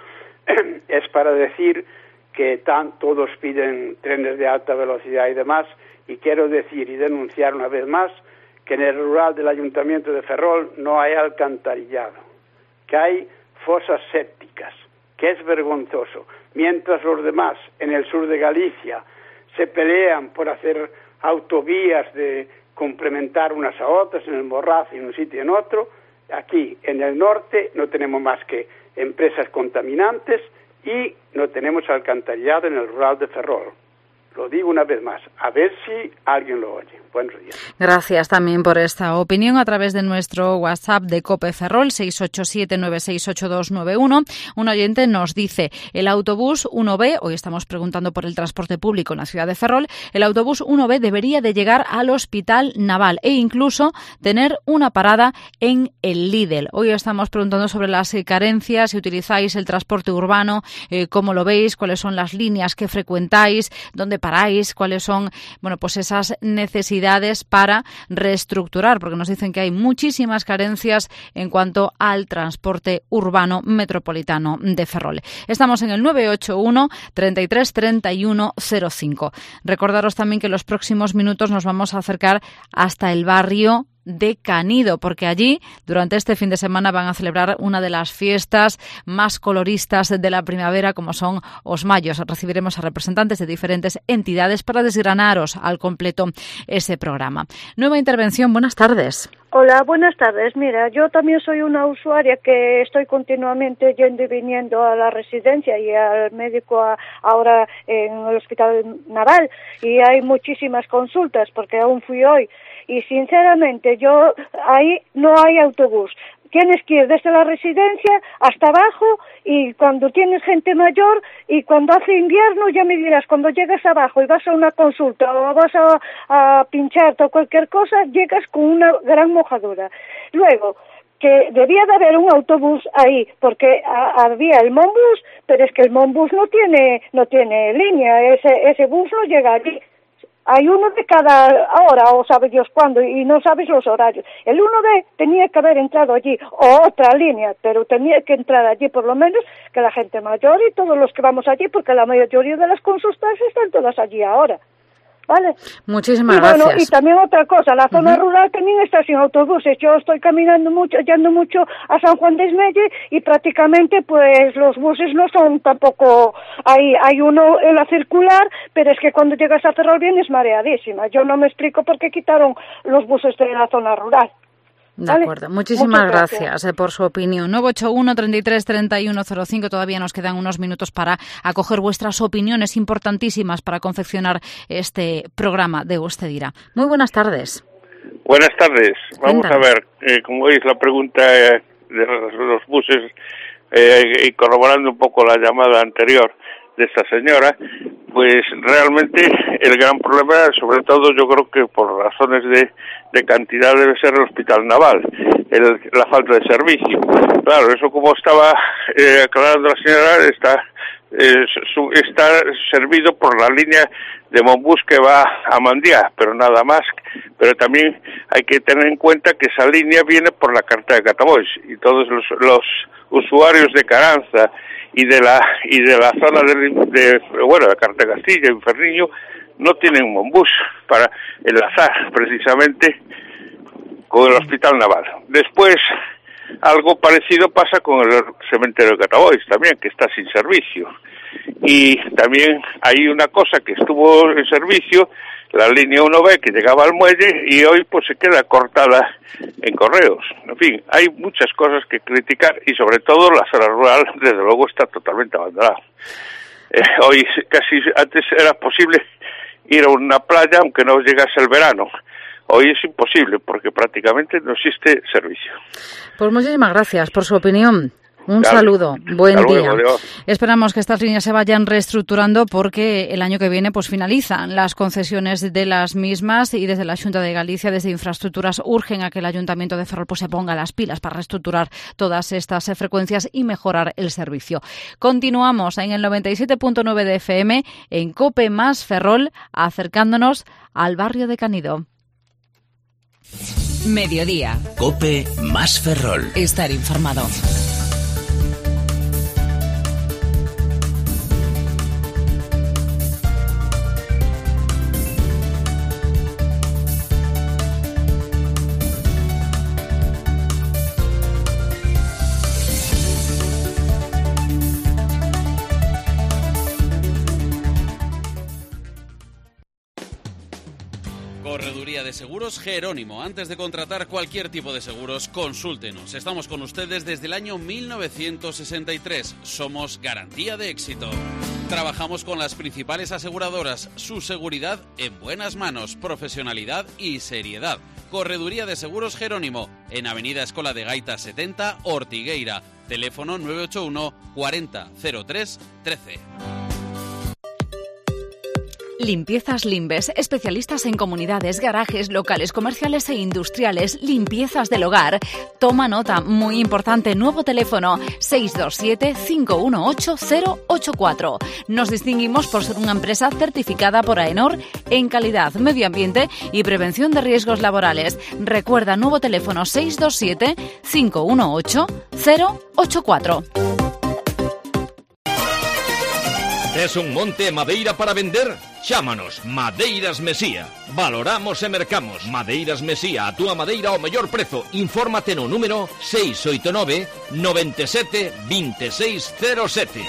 es para decir que tan, todos piden trenes de alta velocidad y demás, y quiero decir y denunciar una vez más que en el rural del Ayuntamiento de Ferrol no hay alcantarillado, que hay fosas sépticas, que es vergonzoso. Mientras los demás en el sur de Galicia se pelean por hacer autovías de complementar unas a otras en el Morraz y en un sitio y en otro, aquí en el norte no tenemos más que empresas contaminantes y no tenemos alcantarillado en el rural de Ferrol. Lo digo una vez más, a ver si alguien lo oye. Buenos días. Gracias también por esta opinión a través de nuestro WhatsApp de COPE Ferrol, seis ocho siete, nueve seis ocho dos nueve uno. Un oyente nos dice, el autobús uno B, hoy estamos preguntando por el transporte público en la ciudad de Ferrol, el autobús uno B debería de llegar al Hospital Naval e incluso tener una parada en el Lidl. Hoy estamos preguntando sobre las eh, carencias, si utilizáis el transporte urbano, eh, cómo lo veis, cuáles son las líneas que frecuentáis, dónde paráis, cuáles son, bueno, pues esas necesidades para reestructurar, porque nos dicen que hay muchísimas carencias en cuanto al transporte urbano metropolitano de Ferrol. Estamos en el nueve ocho uno, treinta y tres, treinta y uno cero cinco. Recordaros también que en los próximos minutos nos vamos a acercar hasta el barrio de Canido, porque allí durante este fin de semana van a celebrar una de las fiestas más coloristas de la primavera, como son os Mayos. Recibiremos a representantes de diferentes entidades para desgranaros al completo ese programa. Nueva intervención, buenas tardes. Hola, buenas tardes. Mira, yo también soy una usuaria que estoy continuamente yendo y viniendo a la residencia y al médico a, ahora en el Hospital Naval, y hay muchísimas consultas porque aún fui hoy. Y sinceramente, yo ahí no hay autobús. Tienes que ir desde la residencia hasta abajo, y cuando tienes gente mayor y cuando hace invierno, ya me dirás, cuando llegas abajo y vas a una consulta o vas a, a pincharte o cualquier cosa, llegas con una gran mojadura. Luego, que debía de haber un autobús ahí, porque a, había el Monbus, pero es que el Monbus no tiene no tiene línea, ese ese bus no llega allí. Hay uno de cada hora, o sabe Dios cuándo, y no sabes los horarios. El uno B tenía que haber entrado allí, o otra línea, pero tenía que entrar allí por lo menos que la gente mayor y todos los que vamos allí, porque la mayoría de las consultas están todas allí ahora. ¿Vale? Muchísimas y bueno, gracias. Y también otra cosa, la zona uh-huh. rural también está sin autobuses. Yo estoy caminando mucho, yendo mucho a San Juan de Esmelle, y prácticamente pues los buses no son tampoco, hay, hay uno en la circular, pero es que cuando llegas a Ferrol vienes mareadísima. Yo no me explico por qué quitaron los buses de la zona rural. De ¿vale? acuerdo. Muchísimas Muchas gracias, gracias eh, por su opinión. nueve ocho uno, treinta y tres, treinta y uno cero cinco. Todavía nos quedan unos minutos para acoger vuestras opiniones importantísimas para confeccionar este programa de Usted dirá. Muy buenas tardes. Buenas tardes. Vamos Cuéntame. a ver, eh, como veis, la pregunta eh, de los, los buses, eh, y corroborando un poco la llamada anterior de esta señora, pues realmente el gran problema, sobre todo yo creo que por razones de, de cantidad, debe ser el Hospital Naval, el, la falta de servicio. Claro, eso, como estaba eh, aclarando la señora, está eh, su, está servido por la línea de Monbús que va a Mandía, pero nada más. Pero también hay que tener en cuenta que esa línea viene por la carta de Catabois, y todos los, los usuarios de Caranza y de la y de la zona de, de bueno de Carta Castilla y Inferniño no tienen Monbús para enlazar precisamente con el Hospital Naval. Después, algo parecido pasa con el cementerio de Catabois también, que está sin servicio. Y también hay una cosa que estuvo en servicio, la línea uno B, que llegaba al muelle, y hoy pues se queda cortada en Correos. En fin, hay muchas cosas que criticar, y sobre todo la zona rural, desde luego, está totalmente abandonada. Eh, hoy casi, antes era posible ir a una playa aunque no llegase el verano. Hoy es imposible porque prácticamente no existe servicio. Pues muchísimas gracias por su opinión. Un Dale. saludo, buen Hasta día. luego, adiós. Esperamos que estas líneas se vayan reestructurando porque el año que viene pues finalizan las concesiones de las mismas, y desde la Xunta de Galicia, desde Infraestructuras, urgen a que el Ayuntamiento de Ferrol pues se ponga las pilas para reestructurar todas estas eh, frecuencias y mejorar el servicio. Continuamos en el noventa y siete punto nueve de F M en COPE más Ferrol, acercándonos al barrio de Canido. Mediodía. COPE más Ferrol. Estar informado. Correduría de Seguros Jerónimo. Antes de contratar cualquier tipo de seguros, consúltenos. Estamos con ustedes desde el año mil novecientos sesenta y tres. Somos garantía de éxito. Trabajamos con las principales aseguradoras. Su seguridad en buenas manos, profesionalidad y seriedad. Correduría de Seguros Jerónimo, en Avenida Escola de Gaita setenta, Ortigueira. Teléfono nueve ocho uno, cuarenta, cero tres, trece. Limpiezas Limbes, especialistas en comunidades, garajes, locales comerciales e industriales, limpiezas del hogar. Toma nota, muy importante, nuevo teléfono seis dos siete, cinco uno ocho, cero ocho cuatro. Nos distinguimos por ser una empresa certificada por AENOR en calidad, medio ambiente y prevención de riesgos laborales. Recuerda, nuevo teléfono seis dos siete, cinco uno ocho, cero ocho cuatro. ¿Es un monte de madeira para vender? Chámanos Madeiras Mesía. Valoramos e mercamos. Madeiras Mesía, a túa madeira ao mellor prezo. Infórmate no número seis oito nove, nove sete, dos seis cero sete.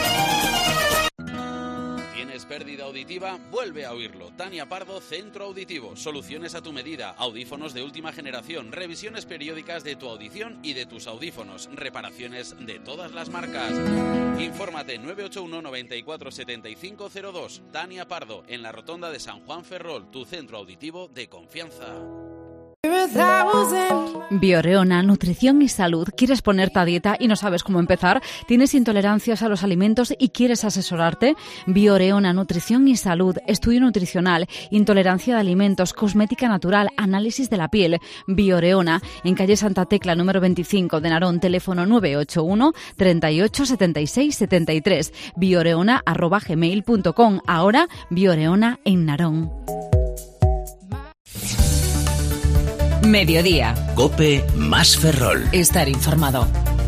¿Tienes pérdida auditiva? Vuelve a oírlo. Tania Pardo, Centro Auditivo. Soluciones a tu medida. Audífonos de última generación. Revisiones periódicas de tu audición y de tus audífonos. Reparaciones de todas las marcas. Infórmate nueve ocho uno, noventa y cuatro, setenta y cinco cero dos. Tania Pardo, en la rotonda de San Juan Ferrol. Tu centro auditivo de confianza. Bioreona, nutrición y salud. ¿Quieres ponerte a dieta y no sabes cómo empezar? ¿Tienes intolerancias a los alimentos y quieres asesorarte? Bioreona, nutrición y salud, estudio nutricional, intolerancia de alimentos, cosmética natural, análisis de la piel. Bioreona, en calle Santa Tecla, número veinticinco de Narón, teléfono nueve ocho uno, treinta y ocho, setenta y seis, setenta y tres. Bioreona arroba gmail punto com. Ahora, Bioreona en Narón. Mediodía. COPE más Ferrol. Estar informado.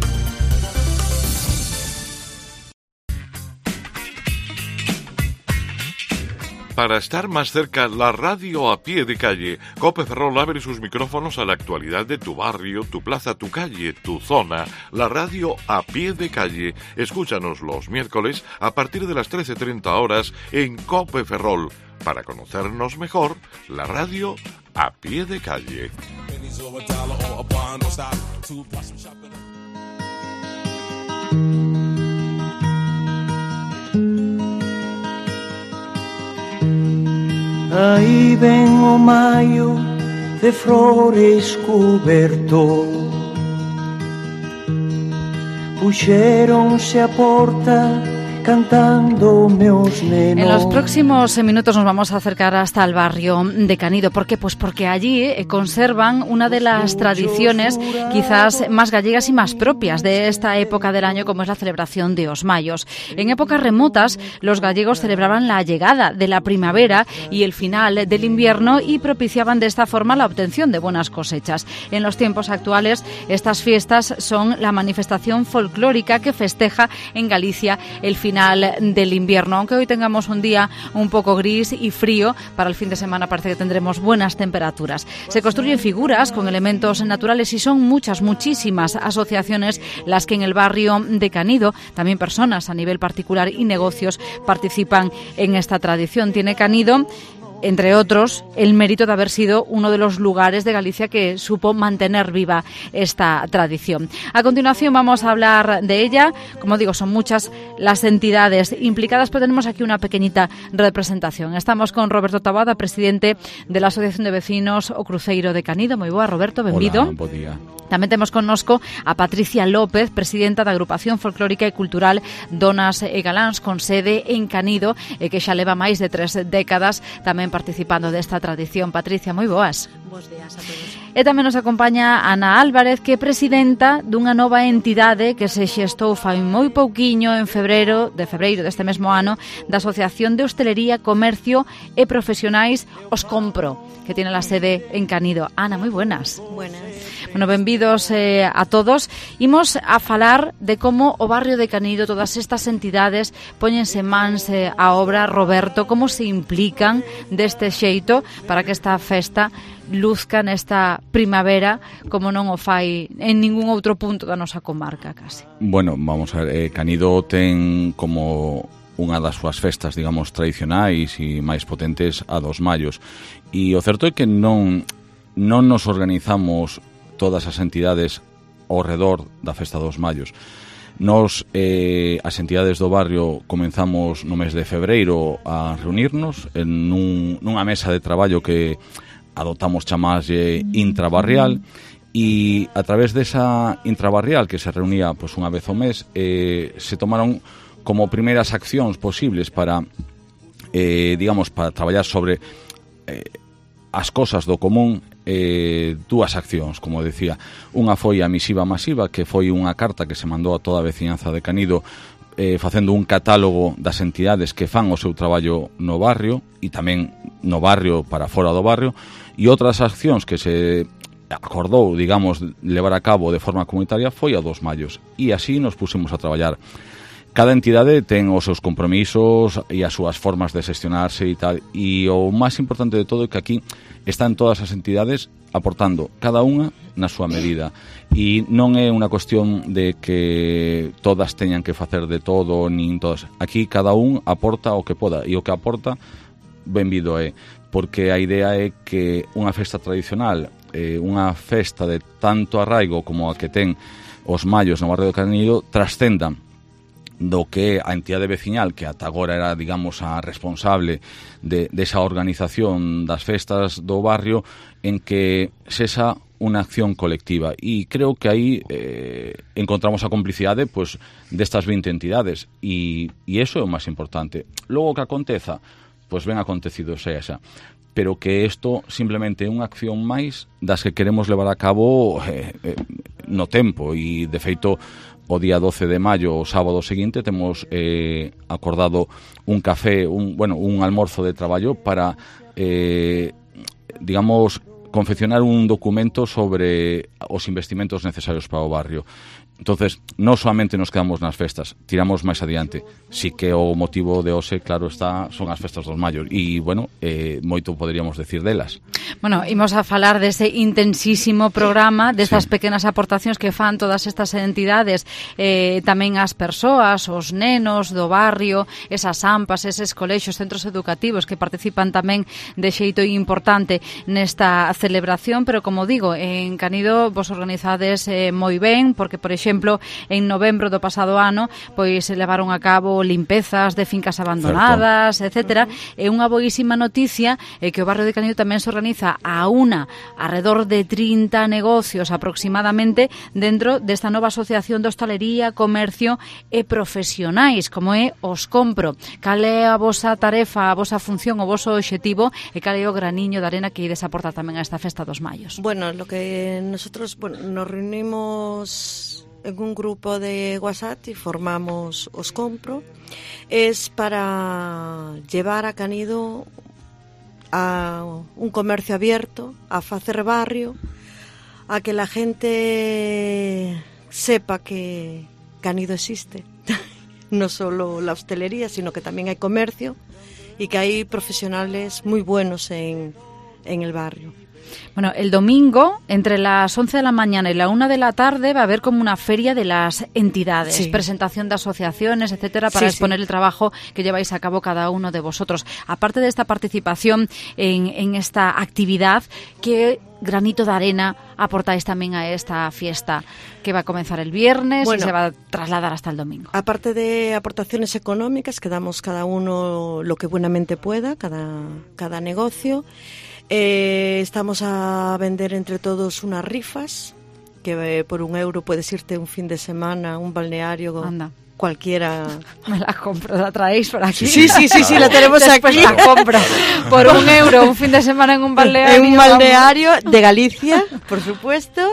Para estar más cerca, la radio a pie de calle. COPE Ferrol abre sus micrófonos a la actualidad de tu barrio, tu plaza, tu calle, tu zona. La radio a pie de calle. Escúchanos los miércoles a partir de las trece treinta horas en COPE Ferrol. Para conocernos mejor, la radio a pie de calle. or a dollar or a bond. Don't stop to blossom shopping. Aí ven o maio de flores cuberto, puxéronse a porta cantando meus nenos. En los próximos minutos nos vamos a acercar hasta el barrio de Canido. ¿Por qué? Pues porque allí eh, conservan una de las tradiciones quizás más gallegas y más propias de esta época del año, como es la celebración de Os Mayos. En épocas remotas, los gallegos celebraban la llegada de la primavera y el final del invierno y propiciaban de esta forma la obtención de buenas cosechas. En los tiempos actuales, estas fiestas son la manifestación folclórica que festeja en Galicia el final del invierno. Aunque hoy tengamos un día un poco gris y frío, para el fin de semana parece que tendremos buenas temperaturas. Se construyen figuras con elementos naturales y son muchas, muchísimas asociaciones las que en el barrio de Canido, también personas a nivel particular y negocios, participan en esta tradición. Tiene Canido, entre otros, el mérito de haber sido uno de los lugares de Galicia que supo mantener viva esta tradición. A continuación vamos a hablar de ella. Como digo, son muchas las entidades implicadas, pero tenemos aquí una pequeñita representación. Estamos con Roberto Tabada, presidente de la Asociación de Vecinos O Cruceiro de Canido. Moi boa, Roberto, benvido. Hola, bo día. Tamén temos connosco a Patricia López, presidenta da Agrupación Folclórica e Cultural Donas e Galáns, con sede en Canido, e que xa leva máis de tres décadas tamén participando desta tradición. Patricia, moi boas. Bos días a todos. E tamén nos acompaña Ana Álvarez, que é presidenta dunha nova entidade que se xestou fai moi pouquiño en febreiro, de febreiro deste mesmo ano, da Asociación de Hostelería, Comercio e Profesionais Os Compro, que tiene la sede en Canido. Ana, moi buenas. Buenas. Bueno, benvidos eh, a todos. Imos a falar de como o barrio de Canido, todas estas entidades, póñense mans eh, a obra. Roberto, como se implican deste xeito para que esta festa luzca nesta primavera como non o fai en ningún outro punto da nosa comarca, casi. Bueno, vamos a ver, eh, Canido ten como unha das súas festas, digamos, tradicionais e máis potentes a dos Mayos. E o certo é que non non nos organizamos todas as entidades ao redor da festa dos Mayos. Nos, eh, as entidades do barrio, comenzamos no mes de febreiro a reunirnos en un, nunha mesa de traballo que adoptamos chamarlle intrabarrial, e a través desa intrabarrial que se reunía pois, unha vez ao mes, eh, se tomaron como primeiras accións posibles para, eh, digamos, para traballar sobre eh, as cosas do común. Eh, dúas accións, como decía. Unha foi a misiva masiva, que foi unha carta que se mandou a toda a veciñanza de Canido, eh, facendo un catálogo das entidades que fan o seu traballo no barrio e tamén no barrio para fora do barrio, e outras accións que se acordou, digamos, levar a cabo de forma comunitaria foi a dos Mayos, e así nos pusimos a traballar. Cada entidade ten os seus compromisos e as súas formas de xestionarse e tal, e o máis importante de todo é que aquí están todas as entidades aportando cada unha na súa medida, e non é unha cuestión de que todas teñan que facer de todo, nin todas. Aquí cada un aporta o que poda, e o que aporta benvido é, porque a idea é que unha festa tradicional, eh, unha festa de tanto arraigo como a que ten os Mayos no barrio de Canido, trascendan do que a entidade veciñal, que ata agora era, digamos, a responsable de, de esa organización das festas do barrio, en que sexa unha acción colectiva. E creo que aí eh, encontramos a complicidade pues, destas vinte entidades, e, e iso é o máis importante. Logo que aconteza, pois ben acontecido sea esa, pero que isto simplemente é unha acción máis das que queremos levar a cabo eh, eh, no tempo, e de feito o día doce de maio, o sábado seguinte, temos eh, acordado un café, un, bueno, un almorzo de traballo para, eh, digamos, confeccionar un documento sobre os investimentos necesarios para o barrio. Entonces, non soamente nos quedamos nas festas, tiramos máis adiante. Si que o motivo de hoxe, claro está, son as festas dos Mallos. E, bueno, eh, moito poderíamos decir delas. Bueno, imos a falar dese intensísimo programa, destas sí. pequenas aportacións que fan todas estas entidades, eh, tamén as persoas, os nenos do barrio, esas AMPAs, eses colexios, centros educativos que participan tamén de xeito importante nesta celebración, pero como digo, en Canido vos organizades eh, moi ben, porque, por exemplo, en novembro do pasado ano, pois levaron a cabo limpezas de fincas abandonadas, Certo. etcétera. É unha boísima noticia eh, que o barrio de Canido tamén se organiza a unha, alrededor de trinta negocios aproximadamente dentro desta nova asociación de hostalería, comercio e profesionais, como é Os Compro. Cal é a vosa tarefa, a vosa función, o voso obxectivo e cal é o graniño de arena que ides aportar tamén a esta festa dos Mallos? Bueno, lo que nosotros bueno, nos reunimos en un grupo de WhatsApp y formamos Os Compro. Es para llevar a Canido a un comercio abierto, a facer barrio, a que la gente sepa que Canido existe. No solo la hostelería, sino que también hay comercio y que hay profesionales muy buenos en, en el barrio. Bueno, el domingo, entre las once de la mañana y la una de la tarde, va a haber como una feria de las entidades, sí. presentación de asociaciones, etcétera, para sí, exponer sí. el trabajo que lleváis a cabo cada uno de vosotros. Aparte de esta participación en, en esta actividad, ¿qué granito de arena aportáis también a esta fiesta que va a comenzar el viernes bueno, y se va a trasladar hasta el domingo? Aparte de aportaciones económicas, que damos cada uno lo que buenamente pueda, cada, cada negocio, Eh, estamos a vender entre todos unas rifas que eh, por un euro puedes irte un fin de semana a un balneario Anda. cualquiera. Me la compro, la traéis por aquí. Sí, sí, sí, sí, la tenemos Después aquí. La compro por un euro un fin de semana en un balneario. En un balneario vamos. De Galicia, por supuesto,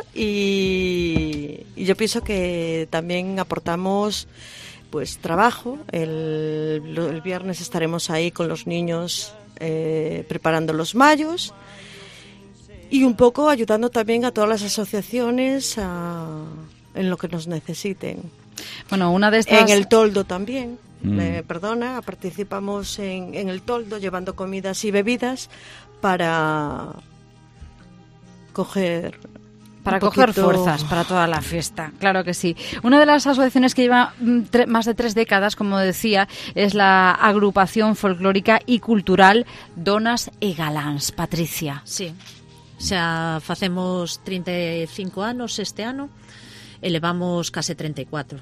y, y yo pienso que también aportamos pues trabajo. El, el viernes estaremos ahí con los niños Eh, preparando los mallos y un poco ayudando también a todas las asociaciones a, en lo que nos necesiten. Bueno, una de estas... En el toldo también, mm. eh, perdona, participamos en, en el toldo llevando comidas y bebidas para coger... Para coger poquito... fuerzas para toda la fiesta, claro que sí. Una de las asociaciones que lleva tre- más de tres décadas, como decía, es la agrupación folclórica y cultural Donas e Galáns. Patricia. Sí, o sea, facemos trinta e cinco anos este ano e levamos case treinta e cuatro.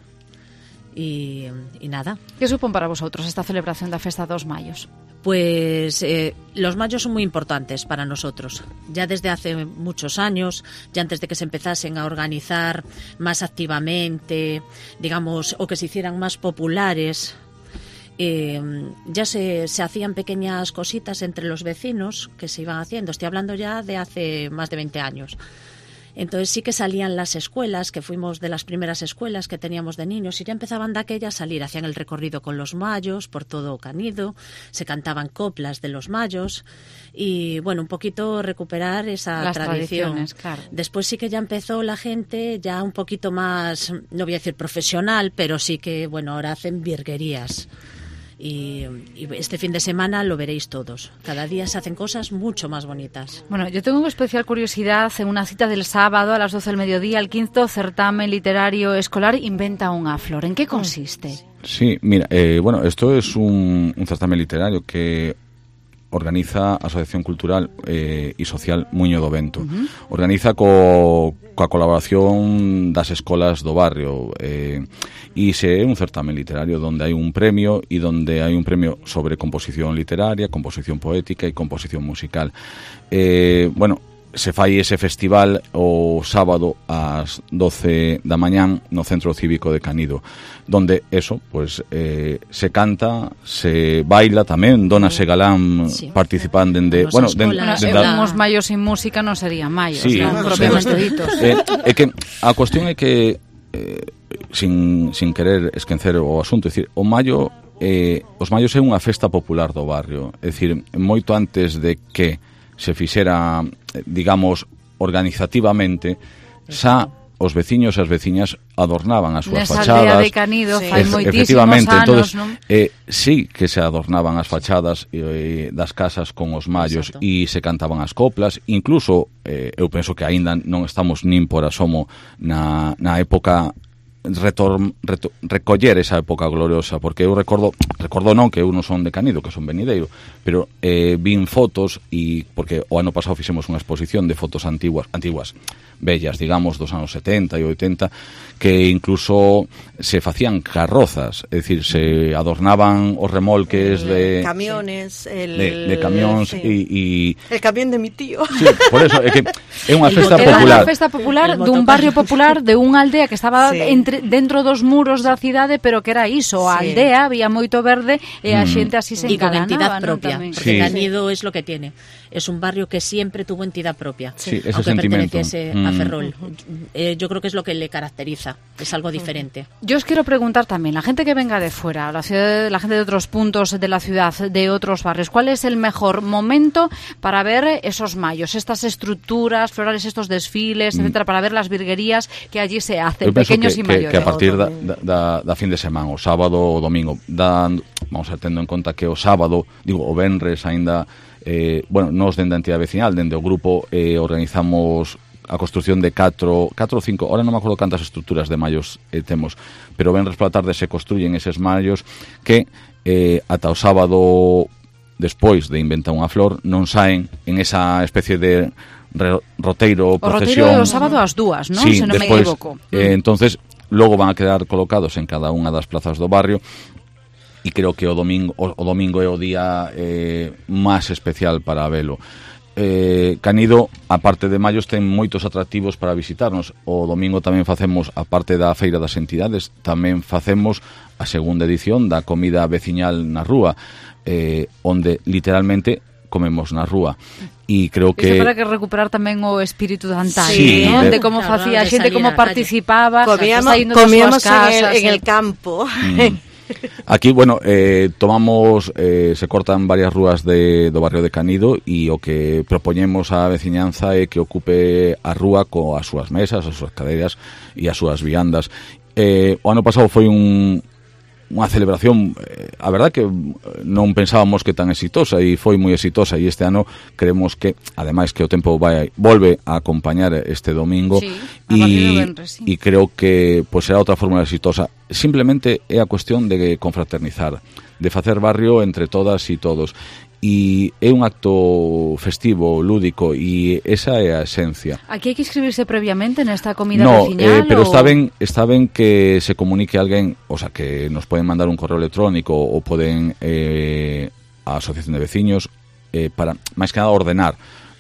E, e nada. Que supón para vosotros esta celebración da Festa dos Mallos? Pues eh, los mayos son muy importantes para nosotros. Ya desde hace muchos años, ya antes de que se empezasen a organizar más activamente, digamos, o que se hicieran más populares, eh, ya se, se hacían pequeñas cositas entre los vecinos que se iban haciendo. Estoy hablando ya de hace más de veinte años. Entonces sí que salían las escuelas, que fuimos de las primeras escuelas que teníamos de niños, y ya empezaban de aquella a salir, hacían el recorrido con los mallos por todo Canido, se cantaban coplas de los mallos y bueno, un poquito recuperar esa las tradición. Claro. Después sí que ya empezó la gente ya un poquito más, no voy a decir profesional, pero sí que bueno, ahora hacen virguerías. Y, y este fin de semana lo veréis todos. Cada día se hacen cosas mucho más bonitas. Bueno, yo tengo una especial curiosidad. En una cita del sábado a las doce del mediodía, el quinto certamen literario escolar Inventa unha flor. ¿En qué consiste? Sí, mira, eh, bueno, esto es un, un certamen literario que organiza a Asociación Cultural eh, e Social Muiño do Vento. Uh-huh. Organiza co, coa colaboración das escolas do barrio eh, e se é un certamen literario donde hai un premio e donde hai un premio sobre composición literaria, composición poética e composición musical. Eh, bueno, se fai ese festival o sábado ás doce da mañán no Centro Cívico de Canido, donde eso, pues eh, se canta, se baila tamén, Donas e Galán sí. participan dende, bueno, den, den, den da... uns mallos sin música non serían mallos, sí, non propiamente ditos. Eh, é que a cuestión é que eh, sin, sin querer esquecer o asunto, é dicir, o mallo eh, os mallos é unha festa popular do barrio, é dicir, moito antes de que se fixera, digamos, organizativamente, xa os veciños e as veciñas adornaban as súas Nesa fachadas. aldea de Canido fai e, moitísimos anos, entonces, non? Eh, sí que se adornaban as fachadas eh, das casas con os mallos e se cantaban as coplas, incluso eh, eu penso que aínda non estamos nin por asomo na, na época retor, reto, recoller esa época gloriosa, porque eu recordo recordo non que eu non son de Canido, que son venideiro, pero eh, vin fotos, e porque o ano pasado fixemos unha exposición de fotos antiguas, antiguas bellas, digamos, dos anos setenta e oitenta, que incluso se facían carrozas, é dicir, se adornaban os remolques de camiones, el, de, de camións e sí. el camión de mi tío. Sí, por eso é que é unha festa Era popular. Era unha festa popular dun barrio popular de unha aldea que estaba sí. entre, dentro dos muros da cidade, pero que era iso, a Sí. aldea, había moito verde e a Mm. xente así se Y con encalanaba, entidad ¿no? propia, Tamén. porque Sí. Canido es lo que tiene. Es un barrio que siempre tuvo entidad propia, Sí, ese aunque sentimiento. perteneciese Mm. a Ferrol. Eh, yo creo que es lo que le caracteriza, es algo diferente. Yo os quiero preguntar también, la gente que venga de fuera, la, ciudad, la gente de otros puntos de la ciudad, de otros barrios, ¿cuál es el mejor momento para ver esos mayos, estas estructuras florales, estos desfiles, Mm. etcétera, para ver las virguerías que allí se hacen, Eu penso pequeños que, y que, mayores? que a partir da, da, da fin de semana, o sábado ou domingo, dan, vamos a tendo en conta que o sábado, digo, o venres aínda, eh, bueno, nos dende a entidade vecinal, dende o grupo, eh, organizamos a construción de catro, catro ou cinco, ahora non me acordo cantas estruturas de mallos eh, temos, pero venres pola tarde se construyen eses mallos que eh, ata o sábado despois de inventar unha flor non saen en esa especie de re, roteiro, O procesión. roteiro é o sábado ás dúas, non? Sí, Se non despois, me equivoco. eh, entonces logo van a quedar colocados en cada unha das plazas do barrio, e creo que o domingo o, o domingo é o día eh, máis especial para velo. Eh, Canido, a parte de Mallos, ten moitos atractivos para visitarnos. O domingo tamén facemos, a parte da Feira das Entidades, tamén facemos a segunda edición da comida veciñal na rúa, eh, onde literalmente comemos na rúa. E creo que... Isto para que recuperar tamén o espírito de antaño, Sí, ¿no? de- De como Claro, facía a de xente, salir como á calle. participaba, Comíamos, saindo das comíamos súas casas, en, el, en eh. el campo. Mm. Aquí, bueno, eh, tomamos, eh, se cortan varias rúas de, do barrio de Canido, e o que propoñemos á veciñanza é que ocupe a rúa coas súas mesas, as súas cadeiras e as súas viandas. Eh, o ano pasado foi un, unha celebración, eh, a verdad que non pensábamos que tan exitosa, e foi moi exitosa, e este ano creemos que, ademais que o tempo vai volve a acompañar este domingo, Sí, a partir do e, venres, sí. e creo que pues, será outra fórmula exitosa. Simplemente é a cuestión de confraternizar, de facer barrio entre todas e todos, e é un acto festivo, lúdico, e esa é a esencia. Aquí hai que inscribirse previamente nesta comida No, veciñal? eh, pero o... está ben, está ben que se comunique alguén, o sea, que nos poden mandar un correo electrónico ou poden eh, a Asociación de Veciños eh, para, máis que nada, ordenar,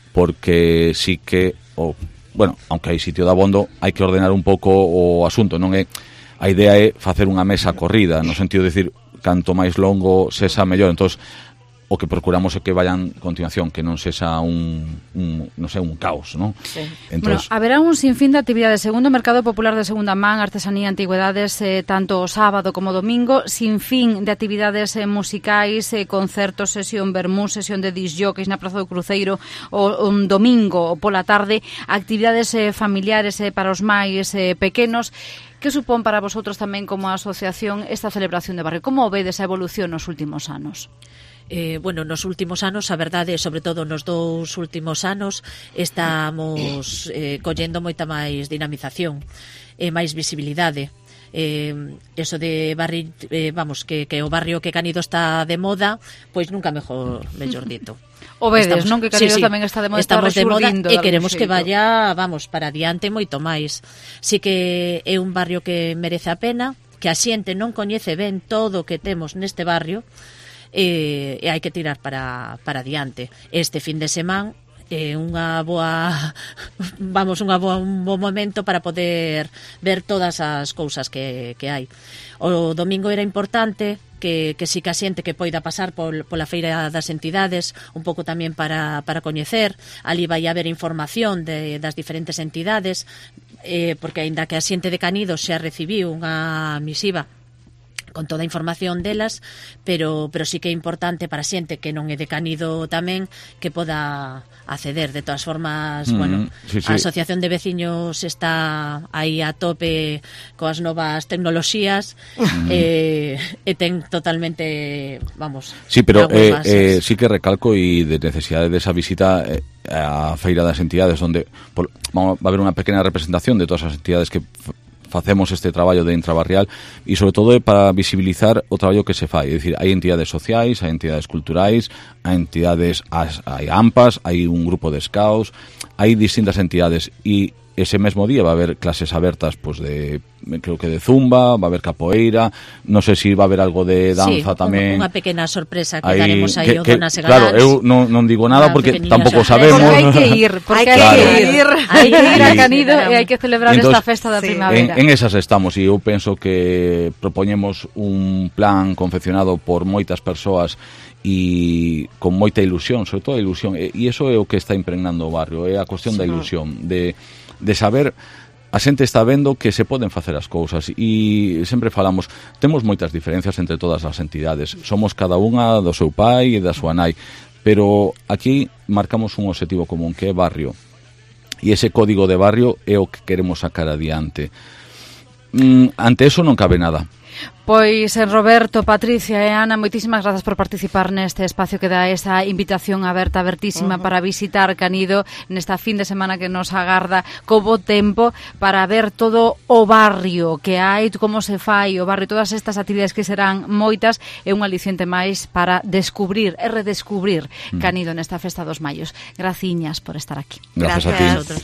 porque sí que, o, bueno, aunque hai sitio de abondo, hai que ordenar un pouco o asunto, non é... A idea é facer unha mesa corrida, no sentido de decir, canto máis longo sexa mellor. Entón, o que procuramos é que vayan a continuación, que non sexa un, un non sei, un caos, non? Sí. Entonces, Bueno, haberá un sinfín de actividades. Segundo, mercado popular de segunda man, artesanía, antigüedades, eh, tanto sábado como domingo, sinfín de actividades eh, musicais, eh, concertos, sesión vermú, sesión de disjockeys na Praza do Cruceiro, o un domingo ou pola tarde, actividades eh, familiares eh, para os máis eh, pequenos. Que supón para vosotros tamén como asociación esta celebración de barrio? Como vedes a evolución nos últimos anos? Eh, bueno, nos últimos anos, a verdade, sobre todo nos dous últimos anos, estamos eh, collendo moita máis dinamización e máis visibilidade. Eh, eso de barrio, eh, vamos, que, que o barrio que Canido está de moda, pois nunca mejor, mellor dito. O vedes, Estamos- non? Que Canido sí, sí, tamén está de moda, está estamos de moda resurdindo e de queremos algún que xeito. vaya, vamos, para adiante moito máis. Sí que é un barrio que merece a pena, que a xente non coñece ben todo o que temos neste barrio, e, e hai que tirar para, para adiante. Este fin de semana é unha boa vamos, unha boa, un bo momento para poder ver todas as cousas que, que hai. O domingo era importante que, que si que a xente que poida pasar pol, pola Feira das Entidades, un pouco tamén para, para coñecer, ali vai haber información de, das diferentes entidades, eh, porque aínda que a xente de Canido xa recibiu unha misiva con toda a información delas, pero pero sí que é importante para xente que non é de Canido tamén que poda acceder. De todas formas, mm, bueno, sí, sí. a Asociación de Veciños está aí a tope coas novas tecnoloxías mm. eh, e ten totalmente, vamos... Sí, pero eh, eh, sí que recalco e de necesidade desa visita eh, a Feira das Entidades, onde por, vamos, va a haber unha pequena representación de todas as entidades que facemos este traballo de intrabarrial e sobre todo para visibilizar o traballo que se fai, é dicir, hai entidades sociais, hai entidades culturais, hai entidades, hai AMPAs, hai un grupo de scouts, hai distintas entidades e ese mesmo día va a haber clases abertas pues de, creo que de zumba, va a haber capoeira, non sei se va a haber algo de danza sí, tamén. Unha pequena sorpresa que aí, daremos aí que, o que, Dona Segalans. Claro, eu non, non digo nada porque tampouco sabemos. Porque hai que ir, porque hai claro. que ir. Hai que ir a Canido e hai que celebrar entonces, esta festa da sí. primavera. En, en esas estamos e eu penso que propoñemos un plan confeccionado por moitas persoas e con moita ilusión, sobre todo a ilusión, e, e iso é o que está impregnando o barrio, é a cuestión sí. da ilusión, de de saber, a xente está vendo que se poden facer as cousas e sempre falamos, temos moitas diferencias entre todas as entidades, somos cada unha do seu pai e da súa nai, pero aquí marcamos un objetivo común que é barrio e ese código de barrio é o que queremos sacar adiante. Mm, ante eso non cabe nada. Pois Roberto, Patricia e Ana, moitísimas grazas por participar neste espacio que dá esa invitación aberta, abertísima uh -huh. para visitar Canido nesta fin de semana que nos agarda co bo tempo para ver todo o barrio que hai, como se fai o barrio, todas estas actividades que serán moitas e un aliciente máis para descubrir e redescubrir uh -huh. Canido nesta festa dos Maios. Graciñas por estar aquí. Gracias, Gracias. a ti.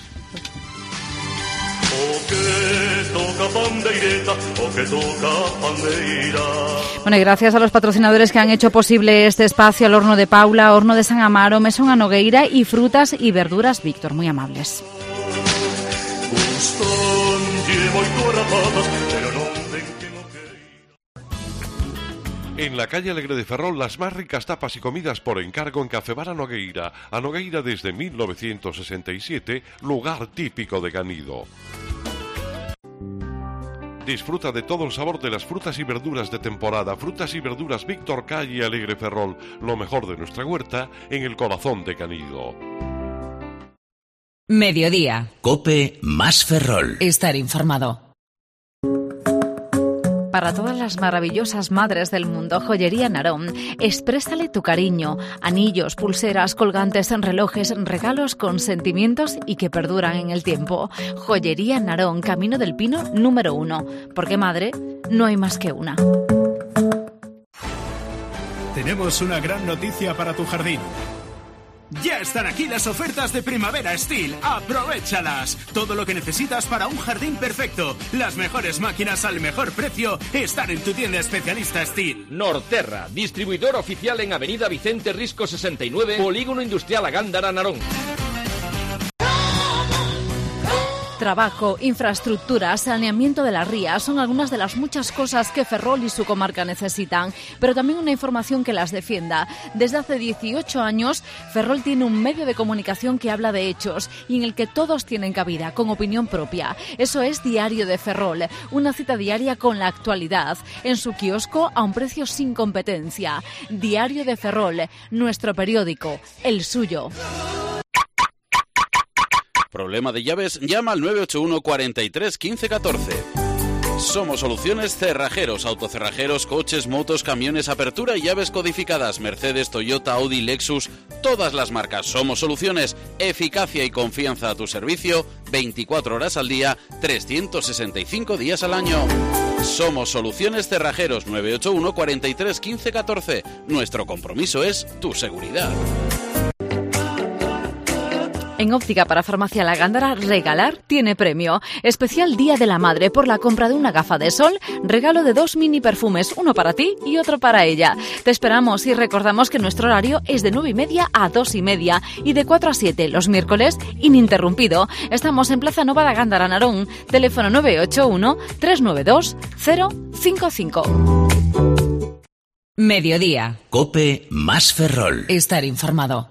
Bueno, y gracias a los patrocinadores que han hecho posible este espacio, al Horno de Paula, Horno de San Amaro, Mesón a Nogueira y Frutas y Verduras Víctor, muy amables. En la calle Alegre de Ferrol, las más ricas tapas y comidas por encargo en Café Bar A Nogueira. A Nogueira desde mil novecientos sesenta y siete, lugar típico de Canido. Disfruta de todo el sabor de las frutas y verduras de temporada. Frutas y verduras Víctor, calle Alegre Ferrol. Lo mejor de nuestra huerta en el corazón de Canido. Mediodía. Cope más Ferrol. Estar informado. Para todas las maravillosas madres del mundo, Joyería Narón, expréstale tu cariño. Anillos, pulseras, colgantes, relojes, regalos con sentimientos y que perduran en el tiempo. Joyería Narón, Camino del Pino número uno. Porque madre, no hay más que una. Tenemos una gran noticia para tu jardín. Ya están aquí las ofertas de Primavera Steel. ¡Aprovéchalas! Todo lo que necesitas para un jardín perfecto. Las mejores máquinas al mejor precio están en tu tienda especialista Steel. Norterra, distribuidor oficial en Avenida Vicente Risco sesenta y nueve, Polígono Industrial Agándara, Narón. Trabajo, infraestructura, saneamiento de las rías son algunas de las muchas cosas que Ferrol y su comarca necesitan, pero también una información que las defienda. Desde hace dieciocho años, Ferrol tiene un medio de comunicación que habla de hechos y en el que todos tienen cabida, con opinión propia. Eso es Diario de Ferrol, una cita diaria con la actualidad, en su kiosco a un precio sin competencia. Diario de Ferrol, nuestro periódico, el suyo. ¿Problema de llaves? Llama al nueve ocho uno, cuarenta y tres, quince, catorce. Somos Soluciones Cerrajeros, autocerrajeros, coches, motos, camiones, apertura y llaves codificadas. Mercedes, Toyota, Audi, Lexus, todas las marcas. Somos Soluciones, eficacia y confianza a tu servicio, veinticuatro horas al día, trescientos sesenta y cinco días al año. Somos Soluciones Cerrajeros, nueve ocho uno, cuarenta y tres, quince, catorce. Nuestro compromiso es tu seguridad. En Óptica para Farmacia La Gándara, regalar tiene premio. Especial Día de la Madre por la compra de una gafa de sol, regalo de dos mini perfumes, uno para ti y otro para ella. Te esperamos y recordamos que nuestro horario es de nueve y media a dos y media y de cuatro a siete los miércoles ininterrumpido. Estamos en Plaza Nova de Gándara, Narón. Teléfono nueve ocho uno, tres nueve dos, cero cinco cinco. Mediodía. Cope más Ferrol. Estar informado.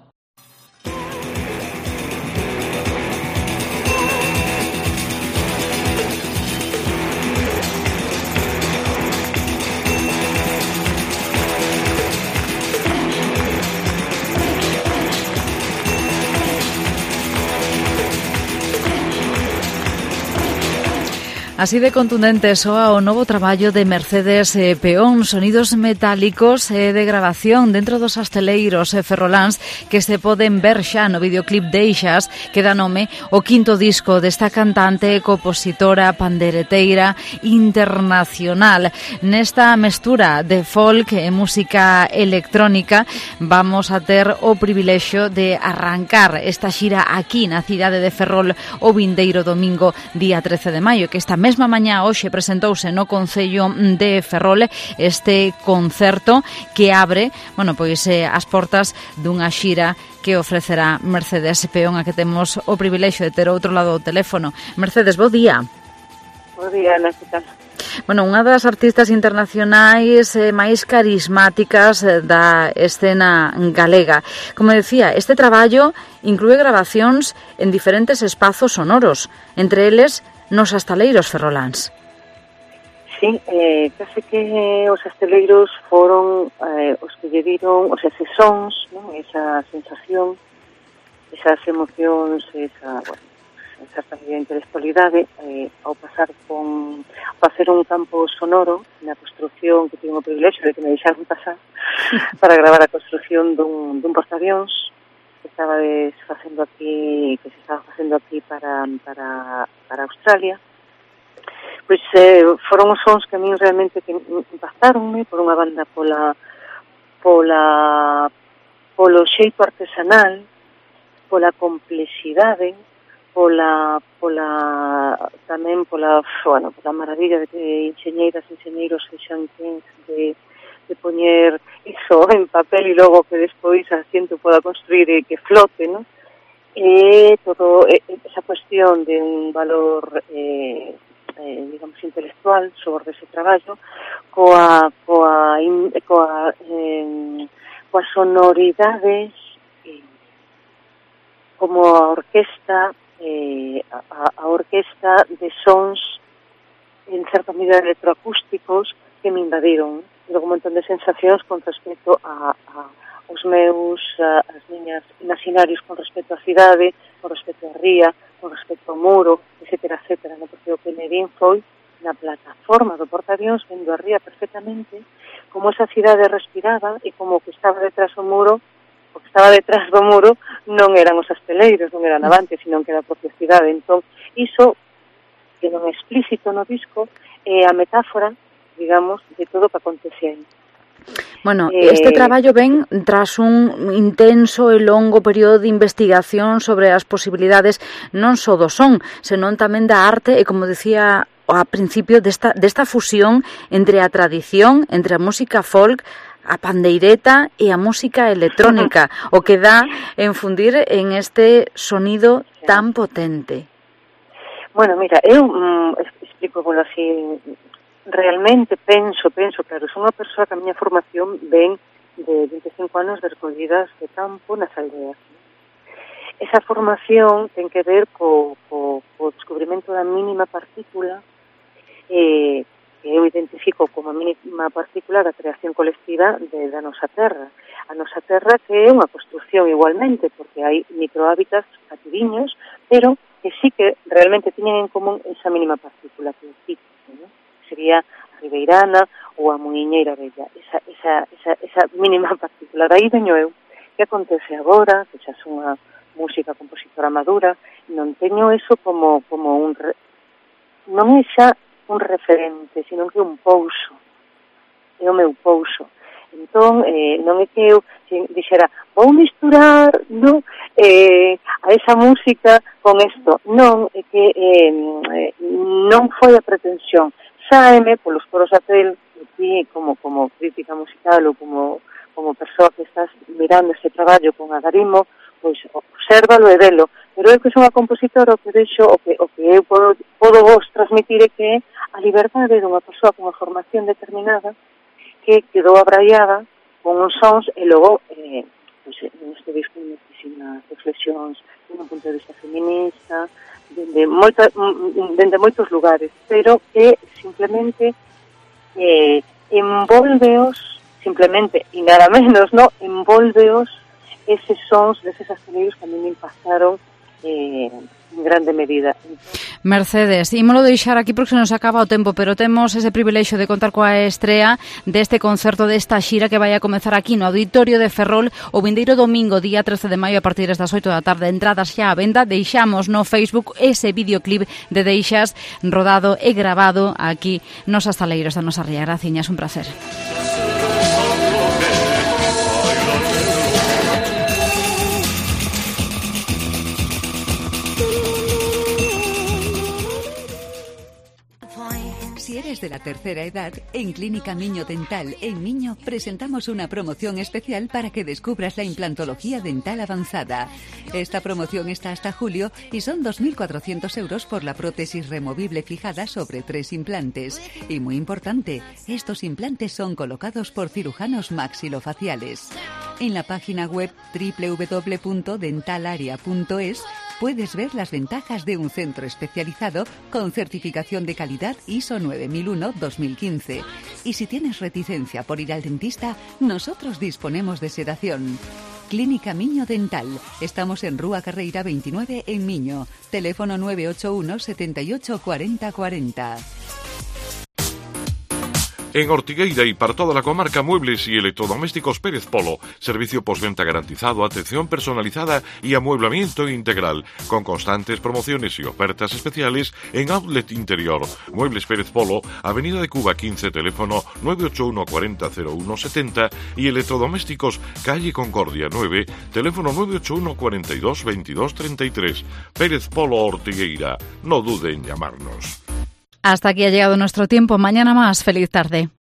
Así de contundente soa o novo traballo de Mercedes eh, Peón, sonidos metálicos eh, de grabación dentro dos asteleiros eh, ferroláns que se poden ver xa no videoclip Deixas, que dá nome o quinto disco desta cantante, compositora, pandereteira internacional. Nesta mestura de folk e música electrónica vamos a ter o privilexio de arrancar esta xira aquí na cidade de Ferrol o vindeiro domingo día trece de maio, que esta mesma mañá hoxe presentouse no Concello de Ferrol este concerto que abre, bueno, pois eh, as portas dunha xira que ofrecerá Mercedes Peón, a que temos o privilexio de ter outro lado do teléfono. Mercedes, bo día. Bo día, Ana, que tal? Bueno, unha das artistas internacionais eh, máis carismáticas eh, da escena galega. Como decía, este traballo inclúe grabacións en diferentes espazos sonoros, entre eles nos astaleiros ferroláns. Sí, eh, case que os astaleiros foron eh, os que lle diron, o sea, eses sons, non? Esa sensación, esas emocións, esa, bueno, esa certa intelectualidade, eh, ao pasar con, ao facer un campo sonoro na construción que tivo o privilexio de que me deixaron pasar para gravar a construción dun, dun portaavións que estaba facendo aquí, que se estaba facendo aquí para, para, para Australia. Pois eh, foron os sons que a mí realmente que impactaronme por unha banda pola pola polo xeito artesanal, pola complexidade, pola pola tamén pola, bueno, pola maravilla de que enxeñeiras e enxeñeiros sexan quen de de poñer iso en papel e logo que despois a xente poda construir e que flote, non? E todo esa cuestión de un valor eh, eh, digamos intelectual sobre ese traballo coa coa coa eh, coas sonoridades eh, como a orquesta eh, a, a orquesta de sons en certa medida electroacústicos que me invadiron, logo un montón de sensacións con respecto a, a os meus, a, as miñas imaginarios con respecto á cidade, con respecto á ría, con respecto ao muro, etcétera, etcétera, no? Porque o que me vin foi na plataforma do portaavións vendo a ría perfectamente, como esa cidade respiraba e como o que estaba detrás do muro, o que estaba detrás do muro non eran os asteleiros, non eran Avante, sino que era a propia cidade. Entón, iso que non é explícito no disco é a metáfora, digamos, de todo o que acontece aí. Bueno, este traballo ven tras un intenso e longo período de investigación sobre as posibilidades non só do son, senón tamén da arte e, como decía ao principio, desta, desta fusión entre a tradición, entre a música folk, a pandeireta e a música electrónica, o que dá en fundir en este sonido tan potente. Bueno, mira, eu mm, explico bueno, así... Realmente penso, penso, claro, sou unha persoa que a miña formación ven de vinte e cinco anos de recollidas de campo nas aldeas. Esa formación ten que ver co, co, co descubrimento da mínima partícula eh, que eu identifico como a mínima partícula da creación colectiva de, da nosa terra. A nosa terra que é unha construción igualmente, porque hai microhábitats cativiños, pero que sí que realmente tiñen en común esa mínima partícula que existe, ¿no? Sería a ribeirana ou a muiñeira bella, esa, esa, esa, esa mínima partícula. Daí veño eu. Que acontece agora, que xa son unha música compositora madura, non teño eso como, como un... Re... Non é xa un referente, sino que é un pouso. É o meu pouso. Entón, eh, non é que eu dixera, vou misturar, no, eh, a esa música con isto. Non, é que eh, non foi a pretensión. Sáeme polos poros da pel, ti como, como crítica musical ou como, como persoa que estás mirando ese traballo con agarimo, pois obsérvalo e velo. Pero eu que son a compositora, o que deixo, o que, o que eu podo, podo vos transmitir é que a liberdade dunha persoa con unha formación determinada que quedou abraiada con uns sons e logo, eh, pois, neste disco hai muchísimas reflexións dun punto de vista feminista, dende, moita, dende moitos lugares, pero que simplemente eh, envolveos, simplemente, e nada menos, no, envolveos eses sons deses asteleiros que a mí me impactaron eh, en grande medida. Mercedes. Ímolo deixar aquí porque se nos acaba o tempo, pero temos ese privilexio de contar coa estrea deste concerto, desta xira que vai a comezar aquí no Auditorio de Ferrol o vindeiro domingo, día trece de maio, a partir das oito da tarde. Entradas xa á venda. Deixamos no Facebook ese videoclip de Deixas rodado e grabado aquí nos Astaleiros da nosa ría. Graciñas, un placer. Si eres de la tercera edad, en Clínica Miño Dental en Miño presentamos una promoción especial para que descubras la implantología dental avanzada. Esta promoción está hasta julio y son dos mil cuatrocientos euros por la prótesis removible fijada sobre tres implantes. Y muy importante, estos implantes son colocados por cirujanos maxilofaciales. En la página web doble u doble u doble u punto dentalaria punto es puedes ver las ventajas de un centro especializado con certificación de calidad I S O nueve mil uno dos mil quince. Y si tienes reticencia por ir al dentista, nosotros disponemos de sedación. Clínica Miño Dental. Estamos en Rúa Carreira veintinueve en Miño. Teléfono nueve ocho uno, setenta y ocho, cuarenta, cuarenta. En Ortigueira y para toda la comarca, muebles y electrodomésticos Pérez Polo. Servicio postventa garantizado, atención personalizada y amueblamiento integral. Con constantes promociones y ofertas especiales en Outlet Interior. Muebles Pérez Polo, Avenida de Cuba quince, teléfono nueve ocho uno, cuarenta, cero uno, setenta. Y electrodomésticos Calle Concordia nueve, teléfono nueve ocho uno, cuarenta y dos, veintidós, treinta y tres. Pérez Polo Ortigueira. No dude en llamarnos. Hasta aquí ha llegado nuestro tiempo. Mañana más. Feliz tarde.